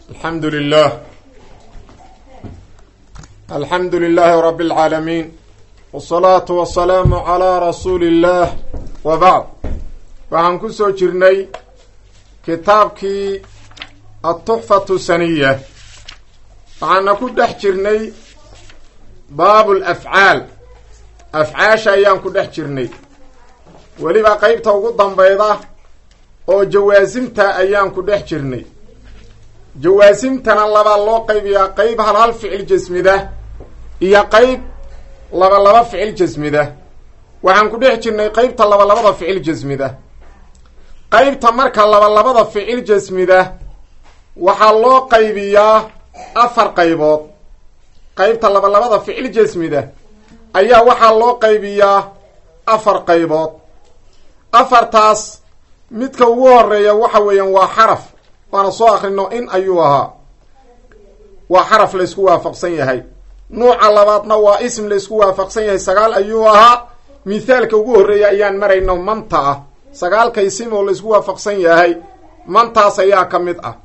الحمد لله رب العالمين والصلاة والسلام على رسول الله وبعد waxaan ku soo jirnay kitaabkii التحفة السنية waxaana ku dhex jirnay baab الأفعاal afcaasha ayaan ku dhex jirnay weliba qaybta ugu dambayda oo jawaasimta ayaan ku dhex jirnay jawaasimtana laba loo qaybiyaa qayb hal ficil jasmida iyo qayb laba ficil jasmida waxaan ku dhex jirnay qaybta labada ficil jasmida qaybta marka labada ficil jasmida waxaa loo qaybiyaa afar qaybood qaybta labada ficil jasmida ayaa waxaa loo qaybiyaa afar qaybood afartaas midka ugu horeeya waxa weeyaan waa xaraf waana soo akhrino in ayuu ahaa waa xaraf la isku waafaqsan yahay nuuca labaadna waa ism la isku waafaqsan yahay 9 ayuu ahaa mithaalka ugu horeeya ayaan marayno manta ah 9 isim oo la isku waafaqsan yahay mantaas ayaa ka mid ah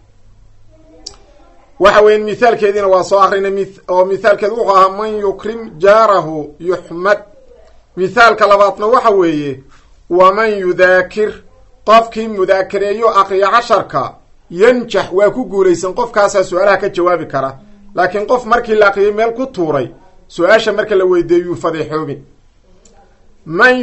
waxa weyn mithaalkeedina waa soo akhrina oo mithaalkeedu wuxuu ahaa man yukrim jaarahu yuhmad mithaalka labaadna waxa weeye waman yudaakir qofkii mudaakareeyo aqriya 10 yanjax waa ku guulaysan qofkaasa su'aalaha ka jawaabi kara laakiin qof markii la aqriyay meel ku tuuray su'aasha marka la weydiiyo fadeexoobin man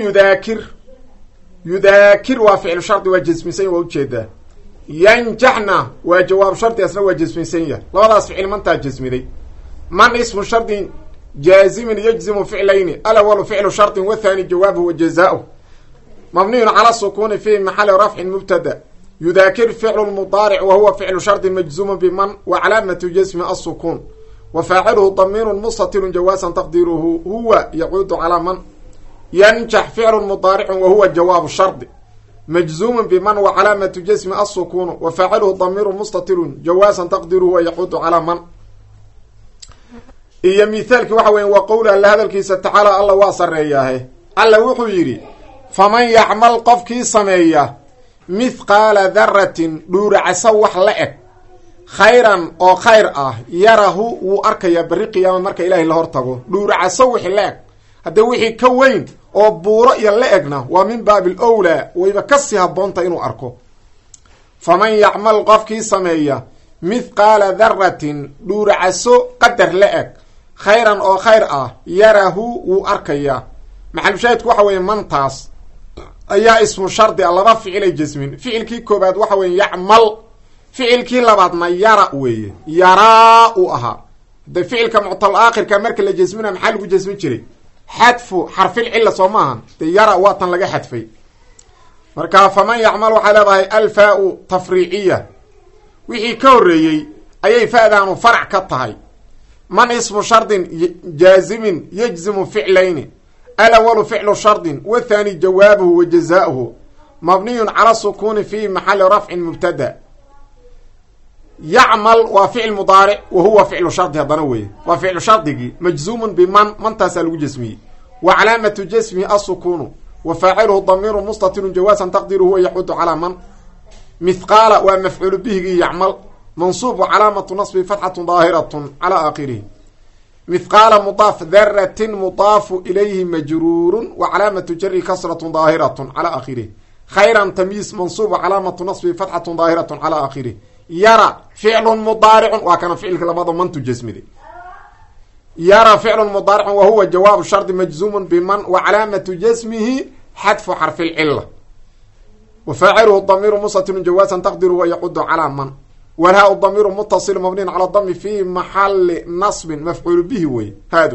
yudaakir waa ficil shardi waa jasmisan waa ujeedaa yanjaxna waa jawaab shardi asna waa jasmisan yahay labadaas ficil mantaa jasmiday man ismu shardin jaazimin yajzimu ficlayni alawwalu ficlu shardin wathani jawaabuhu wa jazaa'uhu مبني على السكون في محل رفع مبتدا يذاكر فعل المضارع وهو فعل شرط مجزوم بمن وعلامة جزم السكون وفاعله ضمير مستتر جوازا تقديره هو يعود على من ينجح فعل المضارع وهو جواب الشرط مجزوم بمن وعلامة جزم السكون وفاعله ضمير مستتر جوازا تقديره هو يعود على من إيا مثالك وحوين وقوله لهذا الكيس تعالى الله واصر إياه الله وحو يري faman yacmal qofkii sameeya mithqaala daratin dhuuracasa wax la eg khayran oo khayr ah yarahu wuu arkayaa berri qiyaama marka ilaahay la hortago dhuuracaso wixii la eg haddee wixii ka weyn oo buuro iyo la egna waa min baabil owlaa wayba kasii habboonta inuu arko faman yacmal qofkii sameeya mithqaala daratin dhuuracaso qadar la eg khayran oo khayr ah yarahu wuu arkayaa maxalushaahidku waxa weeye mantaas ayaa ismu shardi a laba ficilay jasmin ficilkii koobaad waxa weeye yacmal ficilkii labaadna yara weeye yaraa uu ahaa de ficilka muctal aakhirka marka la jasmina maxaa lagu jasmin jiray xadfu xarfil cilla soo maahan de yara waa tan laga xadfay marka faman yacmal waxay leedahay alfaa-u tafriiciya wixii ka horreeyey ayay fa-daanu farac ka tahay man ismu shardin jaazimin yajzimu ficlayni الأول فعل شرط والثاني جوابه وجزاؤه مبني على السكون في محل رفع مبتدا يعمل وفعل مضارع وهو فعل شرط هضنوي وفعل شرطه مجزوم بمن تسأل جسمه وعلامة جسمه السكون وفاعله ضمير مستتر جوازا تقديره يحد على من مثقال ومفعول به يعمل منصوب وعلامة نصب فتحة ظاهرة على آخره مثقال مضاف ذرة مضاف إليه مجرور وعلامة جر كسرة ظاهرة على آخره خيرا تمييز منصوب وعلامة نصب فتحة ظاهرة على آخره يرى فعل مضارع وكان فعل لبعض من تجسمه يرى فعل مضارع وهو جواب الشرط مجزوم بمن وعلامة جسمه حذف حرف العلة وفاعله الضمير مستتر جوازا تقدره يعود على من والهاء الضمير متصل مبني على الضم في محل نصب مفعول به وي هادو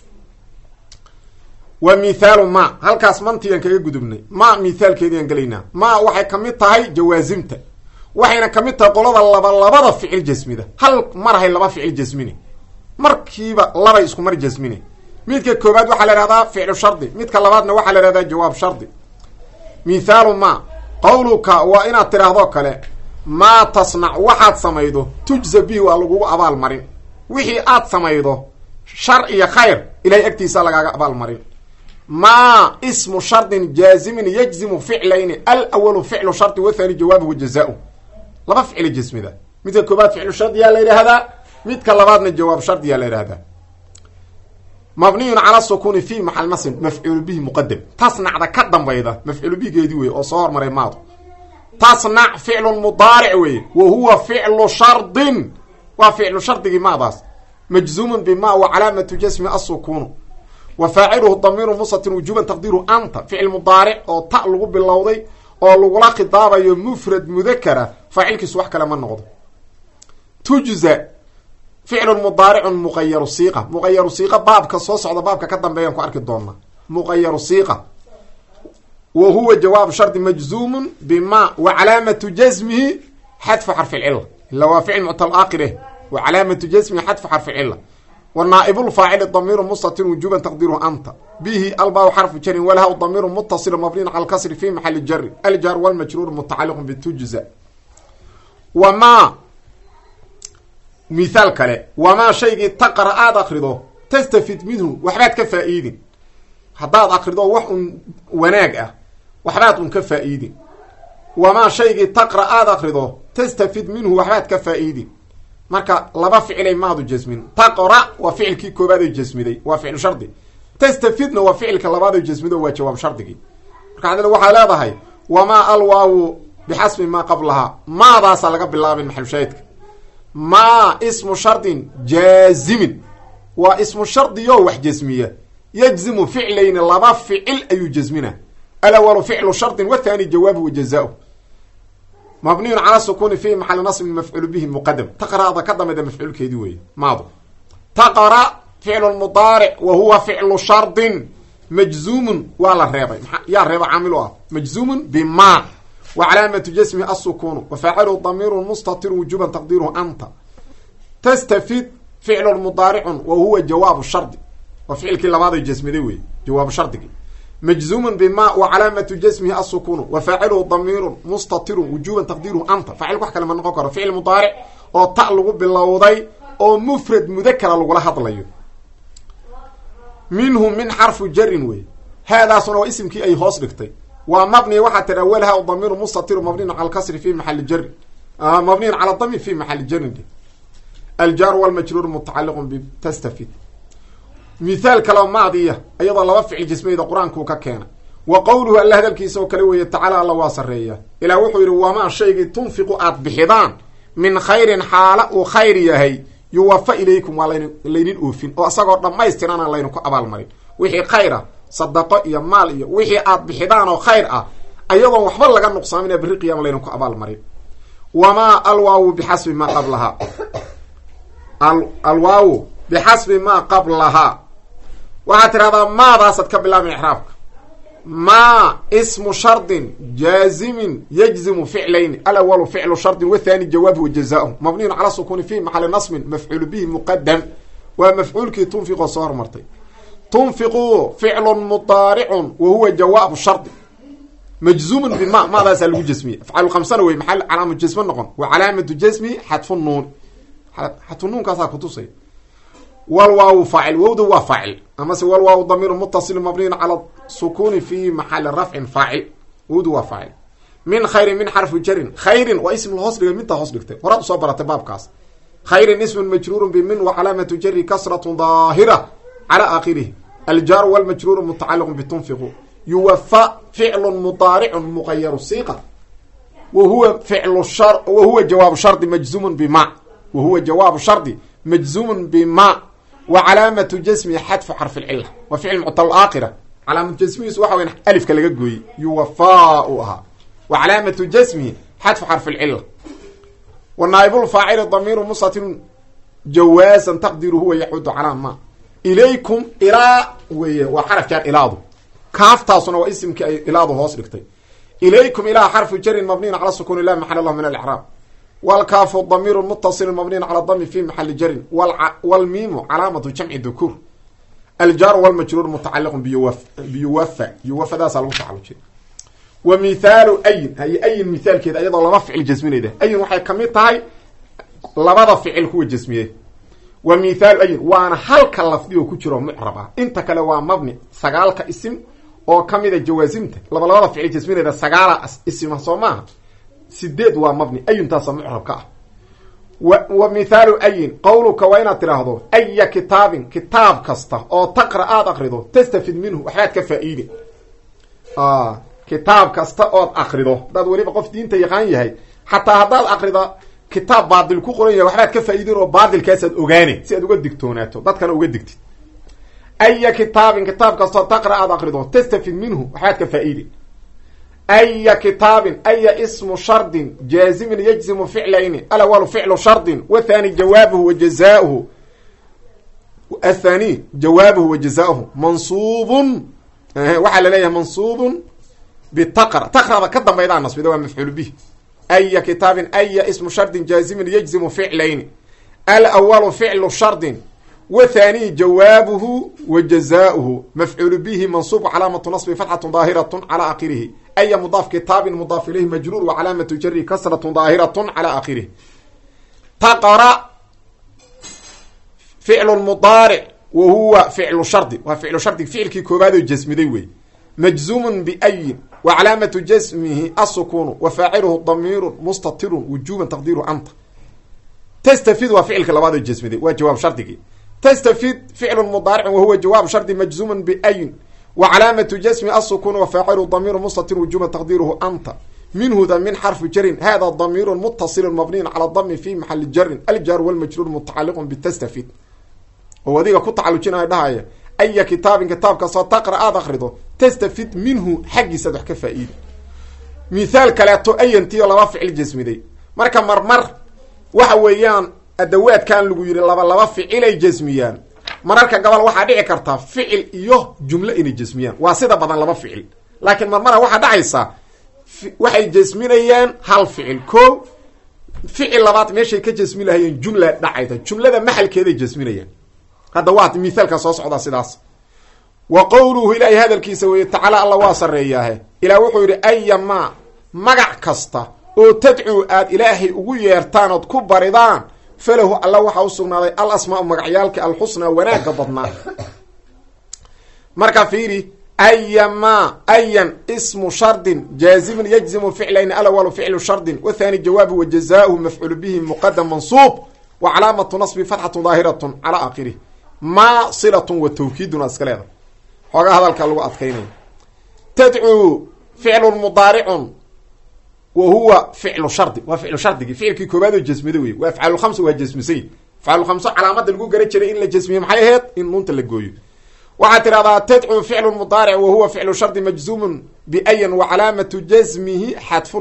ومثال ما halkaas mantiyan kaga gudubnay ma mithaalkeedii galayna ma waxay kamid tahay jawaazimta waxayna kamid tahay qolada labada ficil jasmida hal mar hay laba ficil jasmini markiiba laba isku mar jasmini midka koobaad waxa la yiraahdaa ficil shardi midka labaadna waxa la yiraahdaa jawaab shardi mithaal ma qawluka wa ina tiraahdo kale ما تصنع waxaad samaydo tujza bi waa lagu abaal marin wixii aad samaydo shar iyo khayr ilay agtiisa lagaaga abaal marin ما اسم شرط جازم يجزم فعلين الأول فعل شرط والثاني جوابه وجزاؤه لما فعل الجسم ده midka koobaad ficlu shardiyaa la yidhaahdaa midka labaadna jawaab shardiyaa la yidhahdaa mabniyun cala sukuni fi maxal nasbin mafcuulu bihi muqadam tasnacda ka dambayda mafcuulu bihigeedii wey oo soo hormaray maado tasnac ficlun mudaaric wey wa huwa ficlu shardin waa ficlu shardigii maadaas majzuumun bima wa calaamatu jasmi asukunu wa faaciluhu damiiru mustatir wujuban taqdiiru anta ficil mudaaric oo ta lagu bilowday oo lagula khitaabayo mufrad mudakara faacilkiisu wax kale ma noqdo tujza ficlun mudaaricun muqayaru siiqa muqayaru siiqa baabka soo socda baabka ka dambeeyaan ku arki doona muqayaru siiqa wa huwa jawaab shardi majzuumun bima wa calaamatu jasmihi xadfu xarfi lcila ila waa ficil muctal aakhireh wa calaamatu jasmihi xadfu xarfi lcila wa naa'ibu lfaacili damiiru mustatir wujuban taqdiiruhu anta bihi albaa xarfu jarin walaha damiiru muttasil mabniin cala lkasri fi maxali jari aljar walmajruur mutacaliqun bitujza wamaa mithaal kale wamaa shaygii taqra aada akrido tastafid minhu waxbaad ka faa-iidin haddaad akrido wax un wanaag ah waxbaad un ka faa-iidin wamaa shaygii taqra aada akrido tastafid minhu waxbaad ka faa-iidin marka laba ficilay maadu jasmin taqra waa ficilkii koobaad jasmiday waa ficlu shardi tastafidna waa ficilka labaad jasmido waa jawaab shardigii marka adina waxaa leedahay wamaa alwaawu bixasbi maa qablahaa maadaasa laga bilaabin maxalushaahidka maa ismu shardin jaazimin waa ismu shardiyo wax jasmiya yajzimu ficlayni laba ficil ayuu jasmina alawalu ficlu shardin wathani jawaabuhu jazaa-u mabniyun calaa sukuni fi maxali nasbin mafcuulu bihi muqadam taqra'da ka dambayda mafcuulkeedii weeye maado taqra ficlu mudaaric wa huwa ficlu shardin majzuumun waa la reebay yaa reeba caamil u ah majzuumun bima wa calaamatu jasmihi asukunu wa faaciluhu damiiru mustatir wujuban taqdiiruhu anta tastafid ficlu mudaaricun wa huwa jawaabu shardi waa ficilkii labaaday jasmiday wey jawaabu shardigii majzuumun bima wa calaamatu jasmihi asukunu wa faaciluhu damiirun mustatirun wujuban taqdiiruhu anta faacilku wax kale ma noqon karo ficil mudaaric oo ta lagu bilowday oo mufrad mudakara lagula hadlayo minhu min xarfu jarin wey haadaasuna waa isimkii ay hoos dhigtay waa mabni waxaa tira awalaha damiiru mustatiru mabniin cala lkasri fi maxali jarin mabniin cala dami fi maxali jarin aljar walmajruur mutacaliqun bitastafid mithaal kaleo maadiya iyadoo laba ficil jismayda qur-aankuu ka keena wa qowluhu alla hadalkiisa oo kale weeye tacaala alla waa sarreeya ilaah wuxuu yidhi wamaa shaygii tunfiqu aad bixidaan min khayrin xaala uu khayr yahay yuwafa ilaykum waa laynin oofin oo isagoo dhammaystirana layninku abaalmarin wixii khayr ah sadaqo iyo maal iyo wixii aad bixidaan oo khayr ah ayadoon waxba laga nuqsaamina berri qiyaama layninku abaalmarin wamaa alwaawu bixasbi maa qablahaa alwaawu bixasbi maa qablahaa waxaad tirahdaa maadaasaad ka bilaabin ixraabka maa ismu shardin jaazimin yajzimu ficlayni alawalu ficlu shardin wathani jawaabuhu jazaahu mabniyun cala sukuni fi maxali nasbin mafcuulu bihi muqadam waa mafcuulkii tunfiqoo soo hormartay tunfiqu ficlun mudaaricun wa huwa jawaabu shardi majzuumun bima maadaasaa lagu jasmiye afcaal khamsana wey maxal calaamu jasmo noqon wa calaamatu jasmi xadfu nuun xadfu nuunkaasaa kutusay walwaawu faacil wowdu waa faacil amase walwaawu damiiru muttasil mabniyin cala sukuni fi maxali rafcin faacil wowdu waa faacil min khayrin min xarfi jarin khayrin waa ism lahoos dhigay mintaa hoos dhigtay horaad usoo baratay baabkaas khayrin ismun majruurun bimin wa calaamatu jari kasratun daahira cala aakhirihi aljaaru walmajruuru mutacaliqun bitunfiqu yuwafa ficlun mudaaricun muqayaru siiqa wahuwa wahuwa jawaabu shardi majzuumun bima wahuwa jawaabu shardi majzuumun bima wa calaamatu jasmihi xadfu xarfi lcila waa ficil muctal aakhira calaamatu jasmihiisu waxa weya alifka laga gooyey yuwafaa u ahaa wa calaamatu jasmihi xadfu xarfi lcila wa naaibulfaacili damiiru mustatirun jawaasan taqdiru huwa yaxudu calaa ma ilaykum ilaa weye waa xaraf jaar ilaadu kaaftaasuna waa isimkii ay ilaadu hoos dhigtay ilaykum ilaa xarfu jarin mabniyin cala sukuni la maxal lahu min alcraab walkaafu damiiru muttasil mabniyin cala dami fi maxali jarin walmiimu calaamatu jamci dukuur aljaaru walmajruur mutacaliqun biyuwafa yuwafadaasaa lagu tacalujay wa mithaalu ayin haye ayin mithaalkeeda iyadoo laba ficil jasminayda ayin waxay kamid tahay labada ficil kuwa jasmiye wa mithaalu ayin waana halka lafdi oo ku jiro mucrab ah inta kale waa mabni sagaalka isim oo kamida jawaasimta labada ficil jasminayda sagaala isima soo maaha sideed waa mabni ayintaasa mucrabka ah wa mithaalu ayin qawluka waa inaad tiraahdo aya kitaabin kitaab kasta oo taqra aad akrido tastafid minhu waxbaad ka faa-iide kitaab kasta ood akrido haddaad weliba qof diinta yaqaan yahay xataa haddaad akrida kitaab baadil ku qoran yahay waxbaad ka faa-iidin oo baadilkaasaad ogaane si aad uga digtoonaato dadkana uga digtid aya kitaabin kitaab kasta oo taqra aad akrido tastafid minhu waxbaad ka faa-iide aya kitaabin aya ismu shardin jaazimin yajzimu ficlayni alawalu ficlu shardin wathani jawaabuhu wa jazauhu athani jawaabuhu wa jazauhu mansuubun waxaa laleeyahay mansuubun bitaqra taqrada ka dambaydaa nasbida waa mafcuul bih aya kitaabin aya ismu shardin jaazimin yajzimu ficlayni alawalu ficlu shardin wathani jawaabuhu wa jazauhu mafcuul bihi mansuub calaamatu nasbi fatxatu daahiratu cala akhirihi aya mudaaf kitaabin mudaaf ilayhi majruur wa calaamatu jari kasratu daahiratu cala akhirihi taqra ficlu mudaaric wa huwa ficlu shardi waa ficlu shardi ficilkii koobaad oo jasmiday wey majzuumun biayin wa calaamatu jasmihi asukunu wa faaciluhu damiirun mustatirun wujuban taqdiiru anta tastafid waa ficilka labaad oo jasmiday waa jawaab shardigii tastafid ficlu mudaaricin wa huwa jawaab shardi majzuumun biayin wa calaamatu jasmi asukun wa faacilu damiiru mustatir wujuba taqdiiruhu anta minhuda min xarfi jarin hada damiiru mutasilun mabniyun cala dami fi maxali jarin aljar walmajruur mutacaliqun bitastafid oo adiga ku tacalujinaya dhahaya aya kitaabin kitaab kastoo taqra aad akrido tastafid minhu xaggiisaad wax ka faa-iida mithaal kaleeto ayantiyo laba ficil jasmiday marka marmar waxa weeyaan adawaadkan lagu yidhi laba ficilay jasmiyaan mararka gobol waxaa dhici karta ficil iyo jumlo inay jasmiyaan waa sida badan laba ficil laakiin marmara waxaa dhacaysa waxay jasminayaan hal ficil ko ficil labaad meeshay ka jasmi lahayeen jumla dhacayta jumlada maxalkeeday jasminayaan hadda waa mithaalka soo socdaa sidaas wa qowluhu ilaahay hadalkiisa weeye tacaala alla waa sareeyaahe ilaah wuxuu yidhi ayamaa magac kasta oo tadcuu aad ilaahay ugu yeertaan ood ku baridaan falahu alla waxaa usugnaaday al asmaa magacyaalka alxusnaa wanaagga badnaa marka fiiri ayamaa ayan ismu shardin jaazimin yajzimu ficlayni alawalu ficlu shardin wathani jawaabu wa jazauhu mafcuulu bihi muqadam mansuub wa calaamatu nasbi fatxatu daahiratu cala akhirih maa silatun wa tawkiidun iska leeda xoogaa hadalka lagu adkaynaya tadcuu ficlun mudaaricun wa huwa ficlu shardi waa ficlu shardigii ficilkii koobaad oo jasmida wey waa afcaalulkhamsa waa jasmisay afcaalulkhamso calaamada lagu gara jiray in la jasmiyo maxay ahayd in nuunta la gooyo waxaad tidhahdaa tadcuu ficlu mudaaric wa huwa ficlu shardi majzuumun biayan wa calaamatu jasmihi xadfu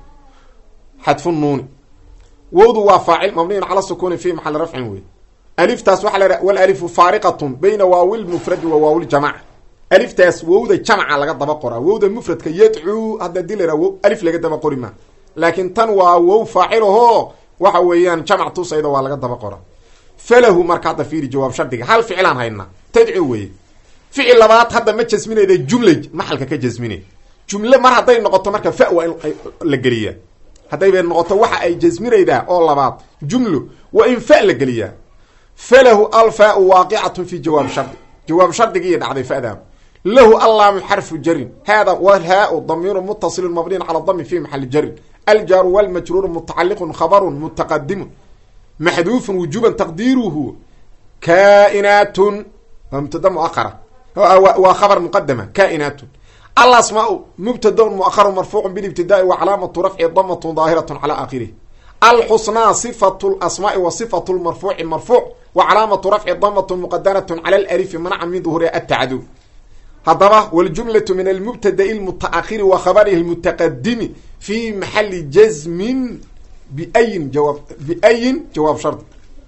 nuuni wowdu waa faacil mabniyun cala sukuni fi maxali rafcin wey aliftaas waxaa la walalifu faariqatun bayna waawil mufradi wa waawil jamaca aliftaas wowda jamca laga daba qoraa wowda mufradka yadcuu hadda dii la wo alif laga daba qori maa laakiin tan waa wow faacilahoo waxa weeyaan jamc tusayda waa laga daba qora falahu marka hadda fiiri jawaab shardiga hal ficilaan haynaa tadcuu weye ficil labaad hadda ma jasminayda jumla maxalka ka jasminay jumle mar hadday noqoto marka fa waa in la geliyaa haddayba noqoto waxa ay jasminaydaa oo labaad jumlo waa in fa la geliyaa falahu alfaau waaqicatun fi jawaab shardi jawaab shardigiiyo dhacday fa'daa lahu allaamu xarfu jarin hada walhaau damiiru mutasilun mabniyin cala dami fi maxali jarin aljaaru walmajruuru mutacaliqun khabarun mutaqadimun maxduufun wujuban taqdiiruhu kaa'inaatun waa mubtada muahara waa khabar muqadama kaa'inaatun alasmaau mubtadaun muaharu marfuucu bilibtidaai wa calaamatu rafci damatun daahiratu cala aakhirih alxusnaa sifatu lasmaai wa sifatu lmarfuuci marfuuc wa calaamatu rafci damatun muqadaratun cala alalifi manaca min duhuriha atacadu haddaba waljumlatu min almubtada'i lmutaahiri wa khabarihi lmutaqadimi fi maxali jazmin biayin jawaab shardi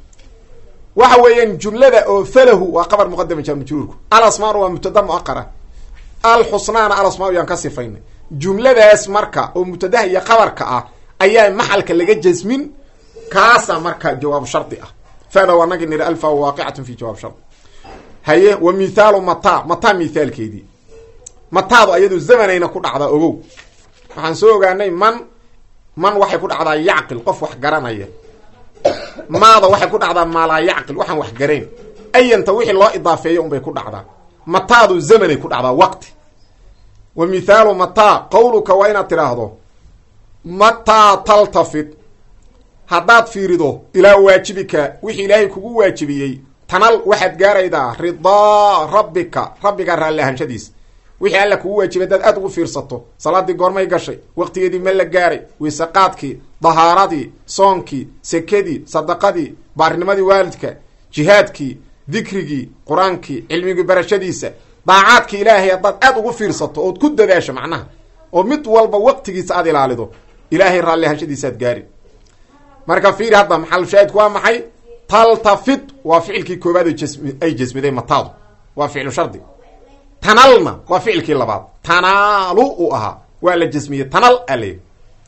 waxa weeyaan jumlada oo falahu waa qabar muqadama jaar majruurku alasmaanu waa mubtada muaqara alxusnaana alasmaa yaan ka sifaynay jumladaas marka oo mubtadaha iyo qabarka ah ayaa maxalka laga jasmin kaasa marka jawaab shardi ah fada waa nagi niri alfa waaqicatun fi jawaab shardi haye wa mithaalu mataa mithaalkeedii mataadu ayadu zamanayna ku dhacdaa ogow waxaan soo ogaanay man waxay ku dhacdaa yacqil qof wax garanaya maada waxay ku dhacdaa maalaa yacqil waxaan wax garayn ayanta wixii loo idaafeeyo unbay ku dhacdaa mataadu zamanay ku dhacdaa waqti wa mithaalu mataa qawluka waa inaad tidhaahdo mataa taltafid haddaad fiirido ilaa waajibika wixii ilaahay kugu waajibiyey tanal waxaad gaaraydaa ridaa rabbika rabbigaa raalli ahaanshadiisa wixii alla kugu waajibay hadaad aad ugu fiirsato salaadii goormay gashay waqtigeedii ma la gaaray weysaqaadkii dahaaradii soonkii sekadii sadaqadii baarinimadii waalidka jihaadkii dikrigii qur-aankii cilmigii barashadiisa daacaadkii ilaahay haddaad aad ugu fiirsato ood ku dadaasho macnaha oo mid walba waqtigiisa aad ilaalido ilaahay raalli ahaanshadiisaad gaari marka fiiri hadda maxalushaahidku waa maxay taltafid waa ficilkii koobaad ay jasmiday mataadu waa ficlu shardi tanalna waa ficilkii labaad tanaalu uu ahaa waa la jasmiyey tanal ale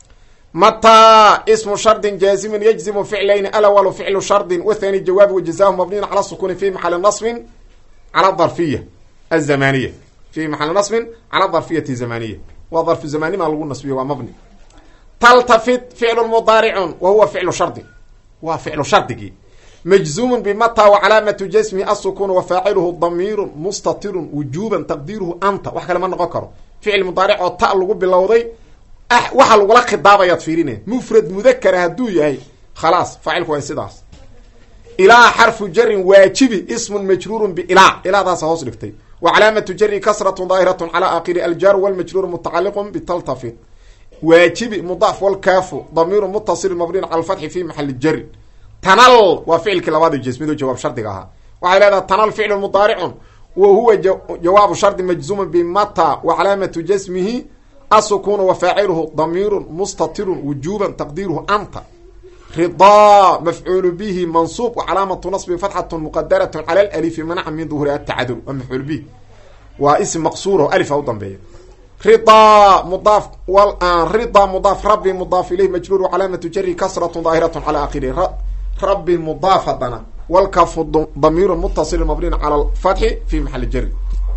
mataa ismu shardin jaazimun yajzimu ficlayni alawalu ficlu shardin wathani jawaabi wajazaahu mabniyin cala sukuni fi maxali nasbin cala darfiya azamaniya fi maxali nasbin cala darfiyati zamaniya waa darfu zamanima lagu nasbiyo waa mabni taltafid ficlu mudaaricun wa huwa ficlu shardi waa ficlu shardigii majzuumun bimataa wa calaamatu jasmi asukun wa faaciluhu damiirun mustatirun wujuuban taqdiiruhu anta wax kale ma noqon karo ficil mudaaric oo ta lagu bilowday waxa lagula khidaabayaad fiirine mufrad mudakara hadduu yahay khalaas faacilku waa sidaas ilaa xarfu jarin waajibi ismun majruurun biilaa ilaadaasa hoos dhigtay wa calaamatu jari kasratun daahiratun calaa aakhiri aljaaru walmajruuru mutacaliqun bitaltafid waajibi mudaaf walkaafu damiiru mutasilin mabniin cala alfatxi fi maxali jari tanal waa ficilkii labaad jasmido jawaab shardiga ahaa waxay leedahay tanal ficlu mudaaricun wa huwa jawaabu shardi majzuuman bimata wa calaamatu jasmihi asukunu wa faaciluhu damiirun mustatirun wujuuban taqdiiruhu anta ridaa mafcuulu bihi mansuub wa calaamatu nasbi fatxatun muqadaratun cala alalifi manaca min duhuri atacadul waa mafcuul bihi waa ism maqsuur oo alifa u dambeeya ridaa mudaaf ridaa mudaaf rabbi mudaaf ilayhi majruur calaamatu jari kasratun daahiratun cala aakhiri rabbi mudaaf haddana walkafu damiirun mutasilin mabniin cala alfatxi fi maxali jari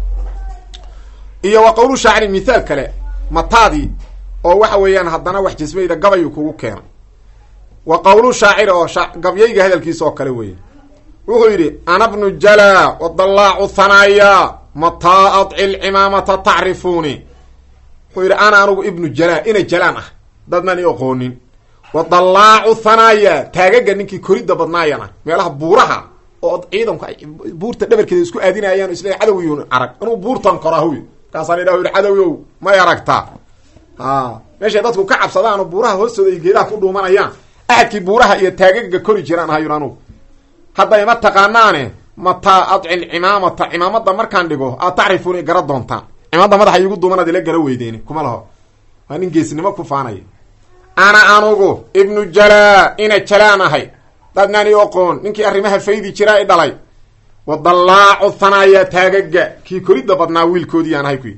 iyo wa qowlu shaaciri mithaal kale mataadii oo waxa weeyaan haddana wax jasmayda gabayu kugu keena wa qowlu shaaciri oo gabyayga hadalkiisa oo kale weeye wuxuu yidhi ana bnu jala wadallaacu thanaaya mataa adci lcimaamata tacrifuuni wuxuu yidhi ana anugu ibnu jala ina jalaan ah dad maan i aqoonin wadallaacu thanaaya taagaga ninkii koridda badnaayana meelaha buuraha oo ciidanku ay buurta dhabarkeeda isku aadinayaan o isle cadowiyun arag anugu buurtan korahuy kaasaan idhaho yidhi cadowyow may aragtaa meeshay dadku ka cabsadaano buuraha hoostooda iyo geedaha ku dhuumanayaan axadkii buuraha iyo taagaga kori jiraan ahayun anugu hadda ima taqaanaane mataa adci lcimaamata cimaamada markaan dhigo aad tacrifuuni gara doontaan cimaamada madaxa iigu duumanaad ila gara weydeeni kuma laho waa nin geesnimo ku faanaya ana anugu ibnu jala ina jalaan ahay dadnaan i oqoon ninkii arrimaha faydi jiraa i dhalay wadallaacu thanaaya taagaga kii koridda badnaa wiilkoodii aan ahay kuyi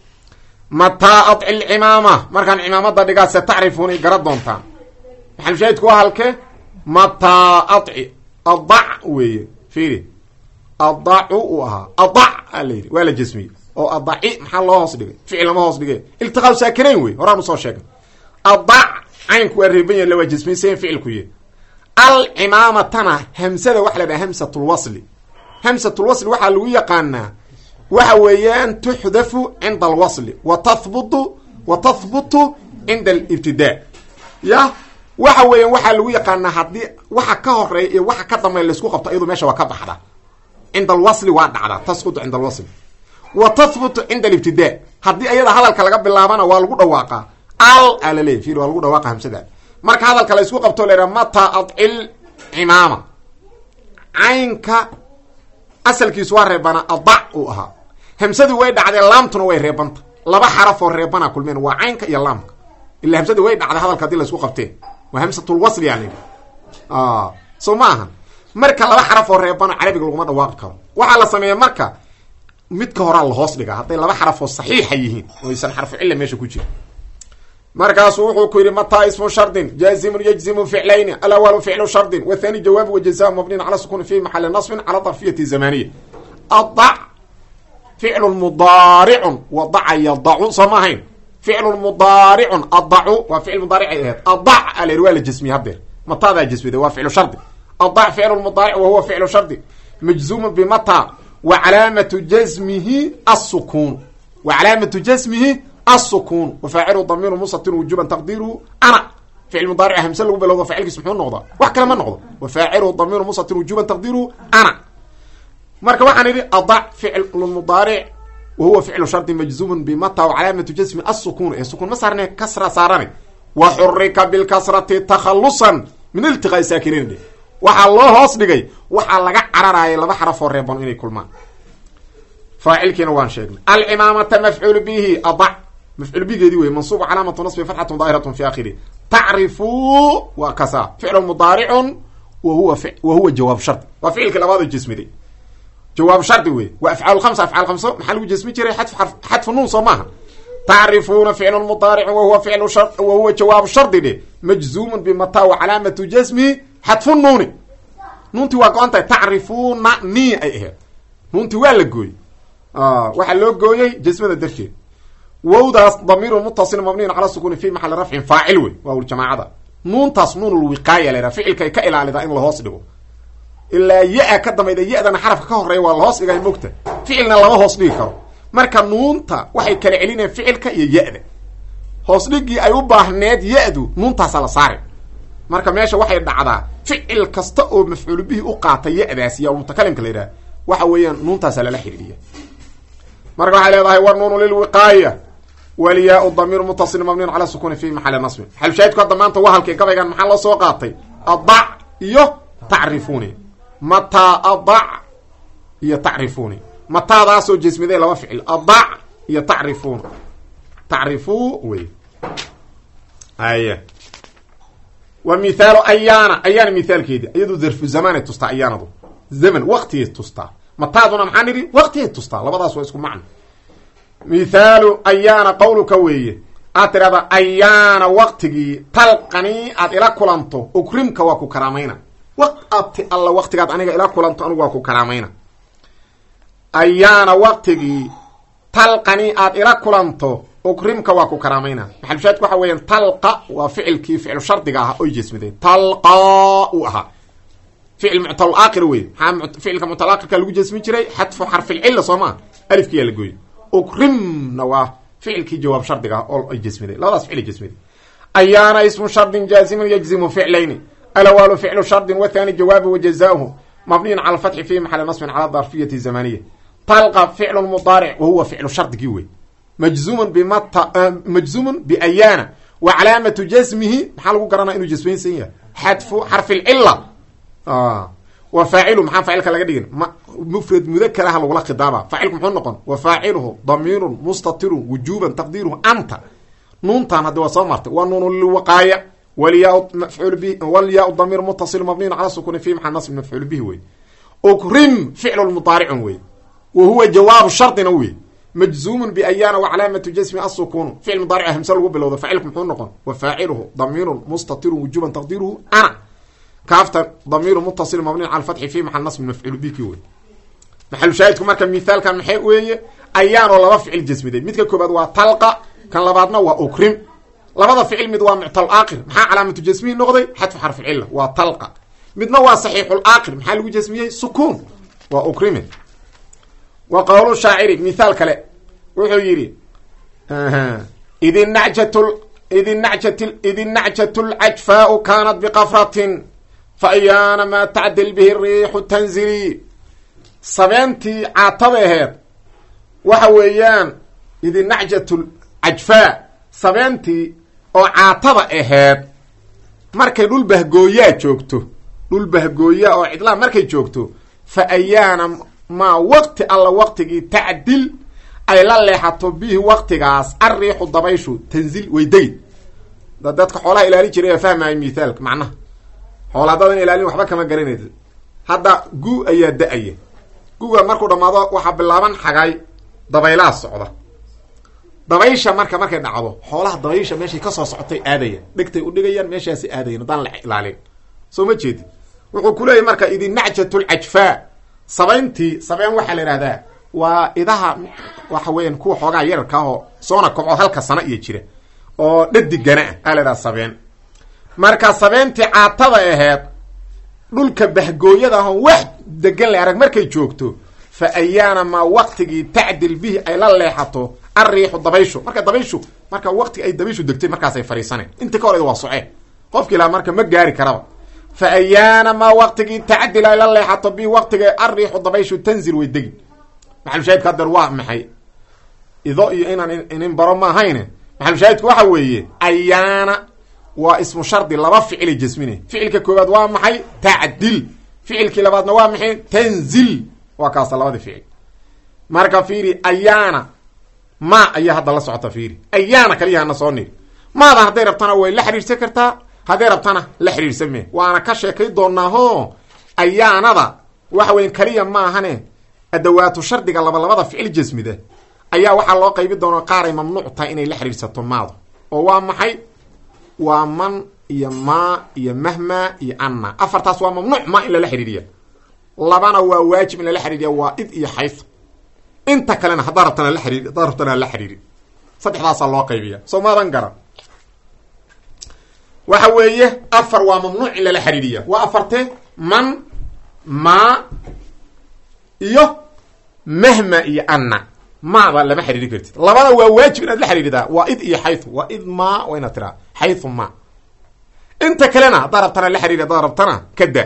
mataa adci lcimaama markaan cimaamada dhigaa se tacrifuuni gara doontaan maxalushaahidku waa halke mataa adci adac weeye fiiri adacu uu ahaa adac a la yidhi waa la jasmiyey oo adaci maxaa loo hoos dhigay ficil lama hoos dhigay iltiqaa saakinayn wey horaan usoo sheegnay adac caynku waa reeban yahy la waa jasmiyey sen ficilku yahy alcimaamatana hamsada waxa la dhaha hamsatulwasli hamsatulwasli waxaa lagu yaqaanaa waxa weeyaan tuxdafu cinda alwasli wa tahbutu cinda alibtidaa ya waxa weeyaan waxaa lagu yaqaanaa haddii waxa ka horeeya iyo waxa ka dambeya laisku qabto iyadu meesha waa ka baxda cinda alwasli waa dhacdaa tasqutu cinda alwasli wa tahbutu cinda alibtidaa haddii ayada hadalka laga bilaabana waa lagu dhawaaqa al alale fir waa lagu dhawaaqa hamsada marka hadalka la isku qabto la yidhaha mataa adcil cimaama caynka asalkiisu waa reebana adac uu ahaa hamsadii way dhacdee laamtuna way reebanta laba xaraf oo reebana kulmeen waa caynka iyo laamka ila hamsadii way dhacday hadalka hadii la isku qabteen waa hamsatulwasli yaa layidhi so ma aha marka laba xaraf oo reebano carabiga laguma dhawaaqi karo waxaa la sameeya marka midka horaa la hoos dhigaa hadday laba xaraf oo saxiixa yihiin oo aysan xarfu cilla meesha ku jira markaasuu wuxuu ku yidhi mataa ismu shardin jaazimun yajzimu ficlayni alawalu ficlu shardin wathani jawaabu wajazaa mabniin cala sukuni fi maxali nasbin cala darfiyati zamaniya adac ficlu mudaaricun wadaca yadacu soo ma ahayn ficlu mudaaricun adacu waa ficil mudaaricay ahayd adac ala yidhi waa la jasmiyey haddeer mataadaa jasmida waa ficlu shardi adac ficlu mudaaric wa huwa ficlu shardi majzuumun bimata wa calaamatu jasmihi asukun wa calaamatu jasmihi السكون وفاعله ضمير مستتر وجوبا تقديره انا ficil mudaaric hamse lagu bilowdo faacilkiis muxuu noqdaa wax kale ma noqdo wa faaciluhu damiiru mustatir wujuban taqdiruhu ana marka waxaan idhi adac ficlu mudaaric wa huwa ficlu shardi majzuumun bimata wa calaamatu jasmi as-sukun ee sukun ma saarne kasra saarane wa xurrika bilkasrati takhallusan min iltiqaa'i saakiniin waxaa loo hoos dhigay waxaa laga cararaayay laba xaraf oo reebon inay kulmaan faacilkiina waan sheegnay alcimaamata mafcuul bihi adac mafcuul bigeedii wey mansuub calaamatu nasbi fatxatun daahiratun fi aakhiri tacrifuu waa kasa ficlu mudaaricun wa huwa jawaab shardi waa ficilkii labaad oo jasmiday jawaab shardi wey wa afcaal khamsa afcaal khamsa maxaa lagu jasmi jiray xadfu nuun soo maaha tacrifuuna ficlu mudaaric wahuwa ficlu shard wahuwa jawaab shardi dhe majzuumun bimata wa calaamatu jasmihi xadfu nuuni nuuntii waa go-an tahay tacrifuuna ni ay ahayd nuuntii waa la gooyey waxaa loo gooyey jasmada darteed wowdaas damiiru mutasil mabniyin cala sukuni fi maxali rafcin faacil wey waa jamaacada nuuntaas nuunulwiqaaya laydhaha ficilkay ka ilaalidaa in lahoos dhigo ilaa ya-a ka dambayda ya-dana xarafka ka horeeya waa lahoos dhigay mogta ficilna lama hoos dhigi karo marka nuunta waxay kala celinayaan ficilka iyo ya-da hoos dhigii ay u baahneed ya-du nuuntaasaa la saari marka meesha waxay dhacdaa ficil kasta oo mafcuul bihi u qaata ya-daas iyo mutakalimka la yidhaha waxa weeyaan nuuntaasaa lala xidhiidhiya marka waxay leedahay war nuunu lilwiqaaya waliyaa damiir mutasil mabniin cala sukuni fi maxali nasbin xalshaahidku hadda maanta wahalkii gabaygan maxaa loo soo qaatay adac iyo tacrifuni mataa adac iyo tacrifuni mataadaasoo jasmiday laba ficil adac iyo tacrifun tacrifu wey aya wa mithaalu ayaana mithaalkeedi iyadu zarfu zamaanay tustaa ayaanadu zaman waqtigay tustaa mataaduna maxaa nidhi waqtigay tustaa labadaas waa isku macno mithaalu ayaana qawluka weeye aad tirahda ayaana waqtigii talqanii aad ila kulanto ukrimka waa ku karaamayna waqti alla waqtigaad aniga ila kulanto anigu waa ku karaamayna ayaana waqtigii talqanii aad ila kulanto ukrimka waa ku karaamayna maxalshaadku waxa weeyaan talqa waa ficilkii ficlu shardiga ahaa oy jasmiday talqa uu ahaa ficil muctal aakhir wey maxaa ficilka muctal aakhirka lagu jasmi jiray xadfu xarfilcilla soo maa alifkiyaa la gooyey ukrimna waa ficilkii jawaab shardiga ah oo ay jasmiday labadaas ficil jasmiday ayaana ismu shardin jaazimun yajzimu ficlayni alawaalu ficlu shardin wathani jawaabu wajazaahu mabniyin cala alfatxi fi maxali nasbin cala darfiyati zamaniya talqa ficlu mudaaric wahuwa ficlu shardigii wey majzumun biayaana wa calaamatu jasmihi maxaa lagu garanaa inuu jasmaysan yahay xadfu xarfi lcila wa faacilu maxaa faacilka laga dhigin mufrad mudakaraha lagula khidaaba faacilku muxuu noqon wa faaciluhu damiirun mustatirun wujuban taqdiiruhu anta nuuntan haddi waa soo martay waa nuunu lilwaqaaya walyaa damiir mutasil mabniyin cala sukuni fi maxal nasb mafcuul bihi wey ukrim ficlu mudaaricun wey wa huwa jawaabu shardina wey majzuumun biayaana wa calaamatu jasmi asukunu ficil mudaaric hamse lagu bilowdo faacilku muxuu noqon wa faaciluhu damiirun mustatirun wujuban taqdiiruhu ana kaafta damiiru mutasil mabniin cala alfatxi fi maxal nasbin mafcuul biki wey maxalu shaahidku marka mithaalkan maxay weeye ayaanoo laba ficil jasmiday midka koobaad waa talqa kan labaadna waa ukrim labada ficil mid waa muctal aakhir maxaa calaamatu jasmihi noqday xadfu xarfilcilla waa talqa midna waa saxiixul aakhir maxaa lagu jasmiyey sukuun waa ukrime wa qowlu shaaciri mithaal kale wuxuu yidhi id nacjatu lcajfaau kaanat biqafratin fa ayaana maa tacdil bihi riixu tanzili sabeentii caatada aheed waxa weeyaan idinacjatu cajfaa sabeentii oo caatada aheed markay dhul bahgooyaa joogto dhul bahgooyaa oo cidlaa markay joogto fa ayaana maa waqti alla waqtigii tacdil ay la leexato bihi waqtigaas arriixu dabayshu tanzil waydegid dadka xoolaha ilaalin jiray fahmaya mithaalka macnaha xoolaa dadan ilaalin waxba kama garanaysa hadda gu ayaa da-aya guga markuu dhamaado waxaa bilaaban xagay dabaylaha socda dabaysha markay dhacdo xoolaha dabaysha meeshay kasoo socotay aadayaan dhegtay u dhigayaan meeshaasi aadayan haddaan la ilaalin soo ma jeedi wuxuu kuleeyahy marka idinacjatu lcajfaa sabayntii sabeen waxaa la ihahdaa waa idaha waxa weeyaan kuwa xoogaa yararka ahoo soona kobco halka sano iyo jira oo dhadigana ah aa la idhaha sabeen marka sabeentii caatada aheed dhulka bahgooyada ahon wax degan la arag markay joogto fa ayaana maa waqtigii tacdil bihi ay la leexato arriixu dabayshu marka waqti ay dabayshu degtay markaasay fariisaneen inta ka horeyda waa socee qofki ilaa marka ma gaari karaba fa ayaana maa waqtigii tacadil ay la leexato bi waqtiga arriixu dabayshu tanzil way degi maxalushaahidka haddar waa maxay ido iyo inaan inin baro ma ahayne maxalushaahidku waxa weeye ayaana waa ismu shardi laba ficili jasmine ficilka koowaad waa maxay tacdil ficilkii labaadna waa maxay tanzil waa kaasa labadii ficil marka fiiri ayaana ma ayaa hadda la socota fiiri ayaana kaliyahana soo niri maadan hadday rabtana way la xiriirsan kartaa hadday rabtana la xiriirsame waana ka sheekay doonaaho ayaanada waxa weyn kaliya ma ahane adawaatu shardiga labalabada ficil jasmida ayaa waxaa loo qaybi doonaa qaaray mamnuuc tahay inay la xiriirsato maado oo waa maxay waa man iyo maa iyo mahma iyo anna afartaas waa mamnuuc ma in lala xiriiriya labana waa waajib in lala xiriiriya waa id iyo xayf inta kalena haddaa rabtana la xiriiri haddaa rabtana la xiriiri saddexdaasaa loo qaybiya soo maadan garan waxa weeye afar waa mamnuuc in lala xiriiriya waa afartee man maa iyo mahma iyo anna maaba lama xiriiri kartid labada waa waajib inaad la xiriiridaa waa id iyo xaythu waa id ma waa inaad tiraa xaythu ma inta kalena haddaa rabtana la xiriiri haddaa rabtana kada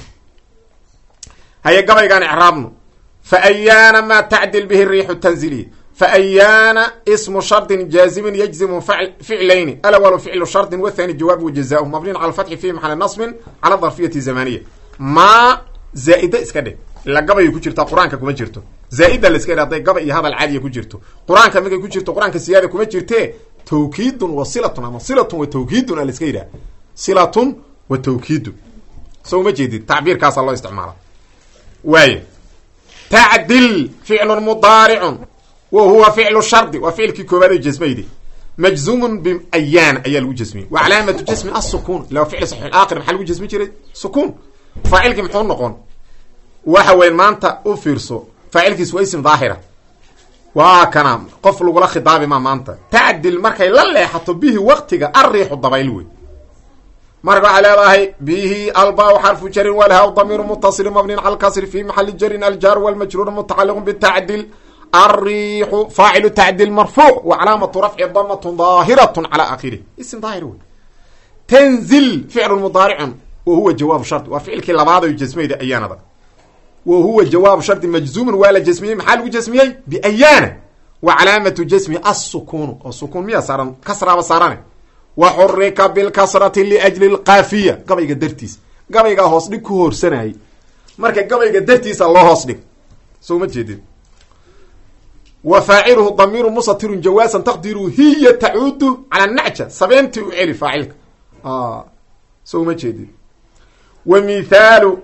haye gabaygaan icraabno fa ayaana ma tacdil bihi riixu tanzili fa ayaana ismu shardin jaazimin yajzimu ficlayni alawalu ficlu shardin wathani jawaabu wajazaahu mabniin cala alfatxi fi maxali nasbin cala darfiyati zamaniya ma zaa'ida iska dheh ilaa gabayay ku jirtaa qur-aanka kuma jirto zaa-ida la iska idha haday gabay iyo hadal caadiya ku jirto qur-aanka markay ku jirto qur-aanka siyaada kuma jirtee tawkiidun wa silatun ama silatun wa tawkiidun a la iska yidhaha silatun wa tawkiidun so uma jeedid tacbiirkaasaa loo isticmaala waayo tacdil ficlun mudaaricun wa huwa ficlu shardi waa ficilkii koobaad ay jasmayde majzuumun biayaan ayaa lagu jasmiyey wa calaamatu jasmi assukuun ila ficli saxiix aakir maxaa lagu jasmi jiray sukuun faacilkii muxuu noqon waxa weyn maanta u fiirso faacilkiis waa ism daahira waa kana qof lagula khidaabi ma maanta tacdil markay la leexato bihi waqtiga arriixu dabayl wey marka waxaa leedahay bihi albaa xarfu jarin walhaa damiiru mutasili mabniin cala lkasri fi maxali jarin aljaar walmajruur mutacaliqun bitacdil arriixu faacilu tacdil marfuuc wa calaamatu rafci damatun daahiratun cala aakhirih ism daahir wey tanzil ficlu mudaaricun wa huwa jawaabu shardi waa ficilkii labaad ay jasmayda ayaanada wa huwa jawaabu shardi majzuumun waa la jasmiyey maxaa lagu jasmiyey biayaana wa calaamatu jasmi assukuunu oo sukuun miyaa saaran kasraaba saarane wa xurika bilkasrati liajli lkaafiya gabayga dartiis gabaygaa hoos dhig ku hoorsanayay marka gabayga dartiisa loo hoos dhig soo ma jeedin wa faaciluhu damiiru musatirun jawaasan taqdiru hiya tacuudu cala nacja sabeentii u celi faacilka soo ma jeedin wa mithaalu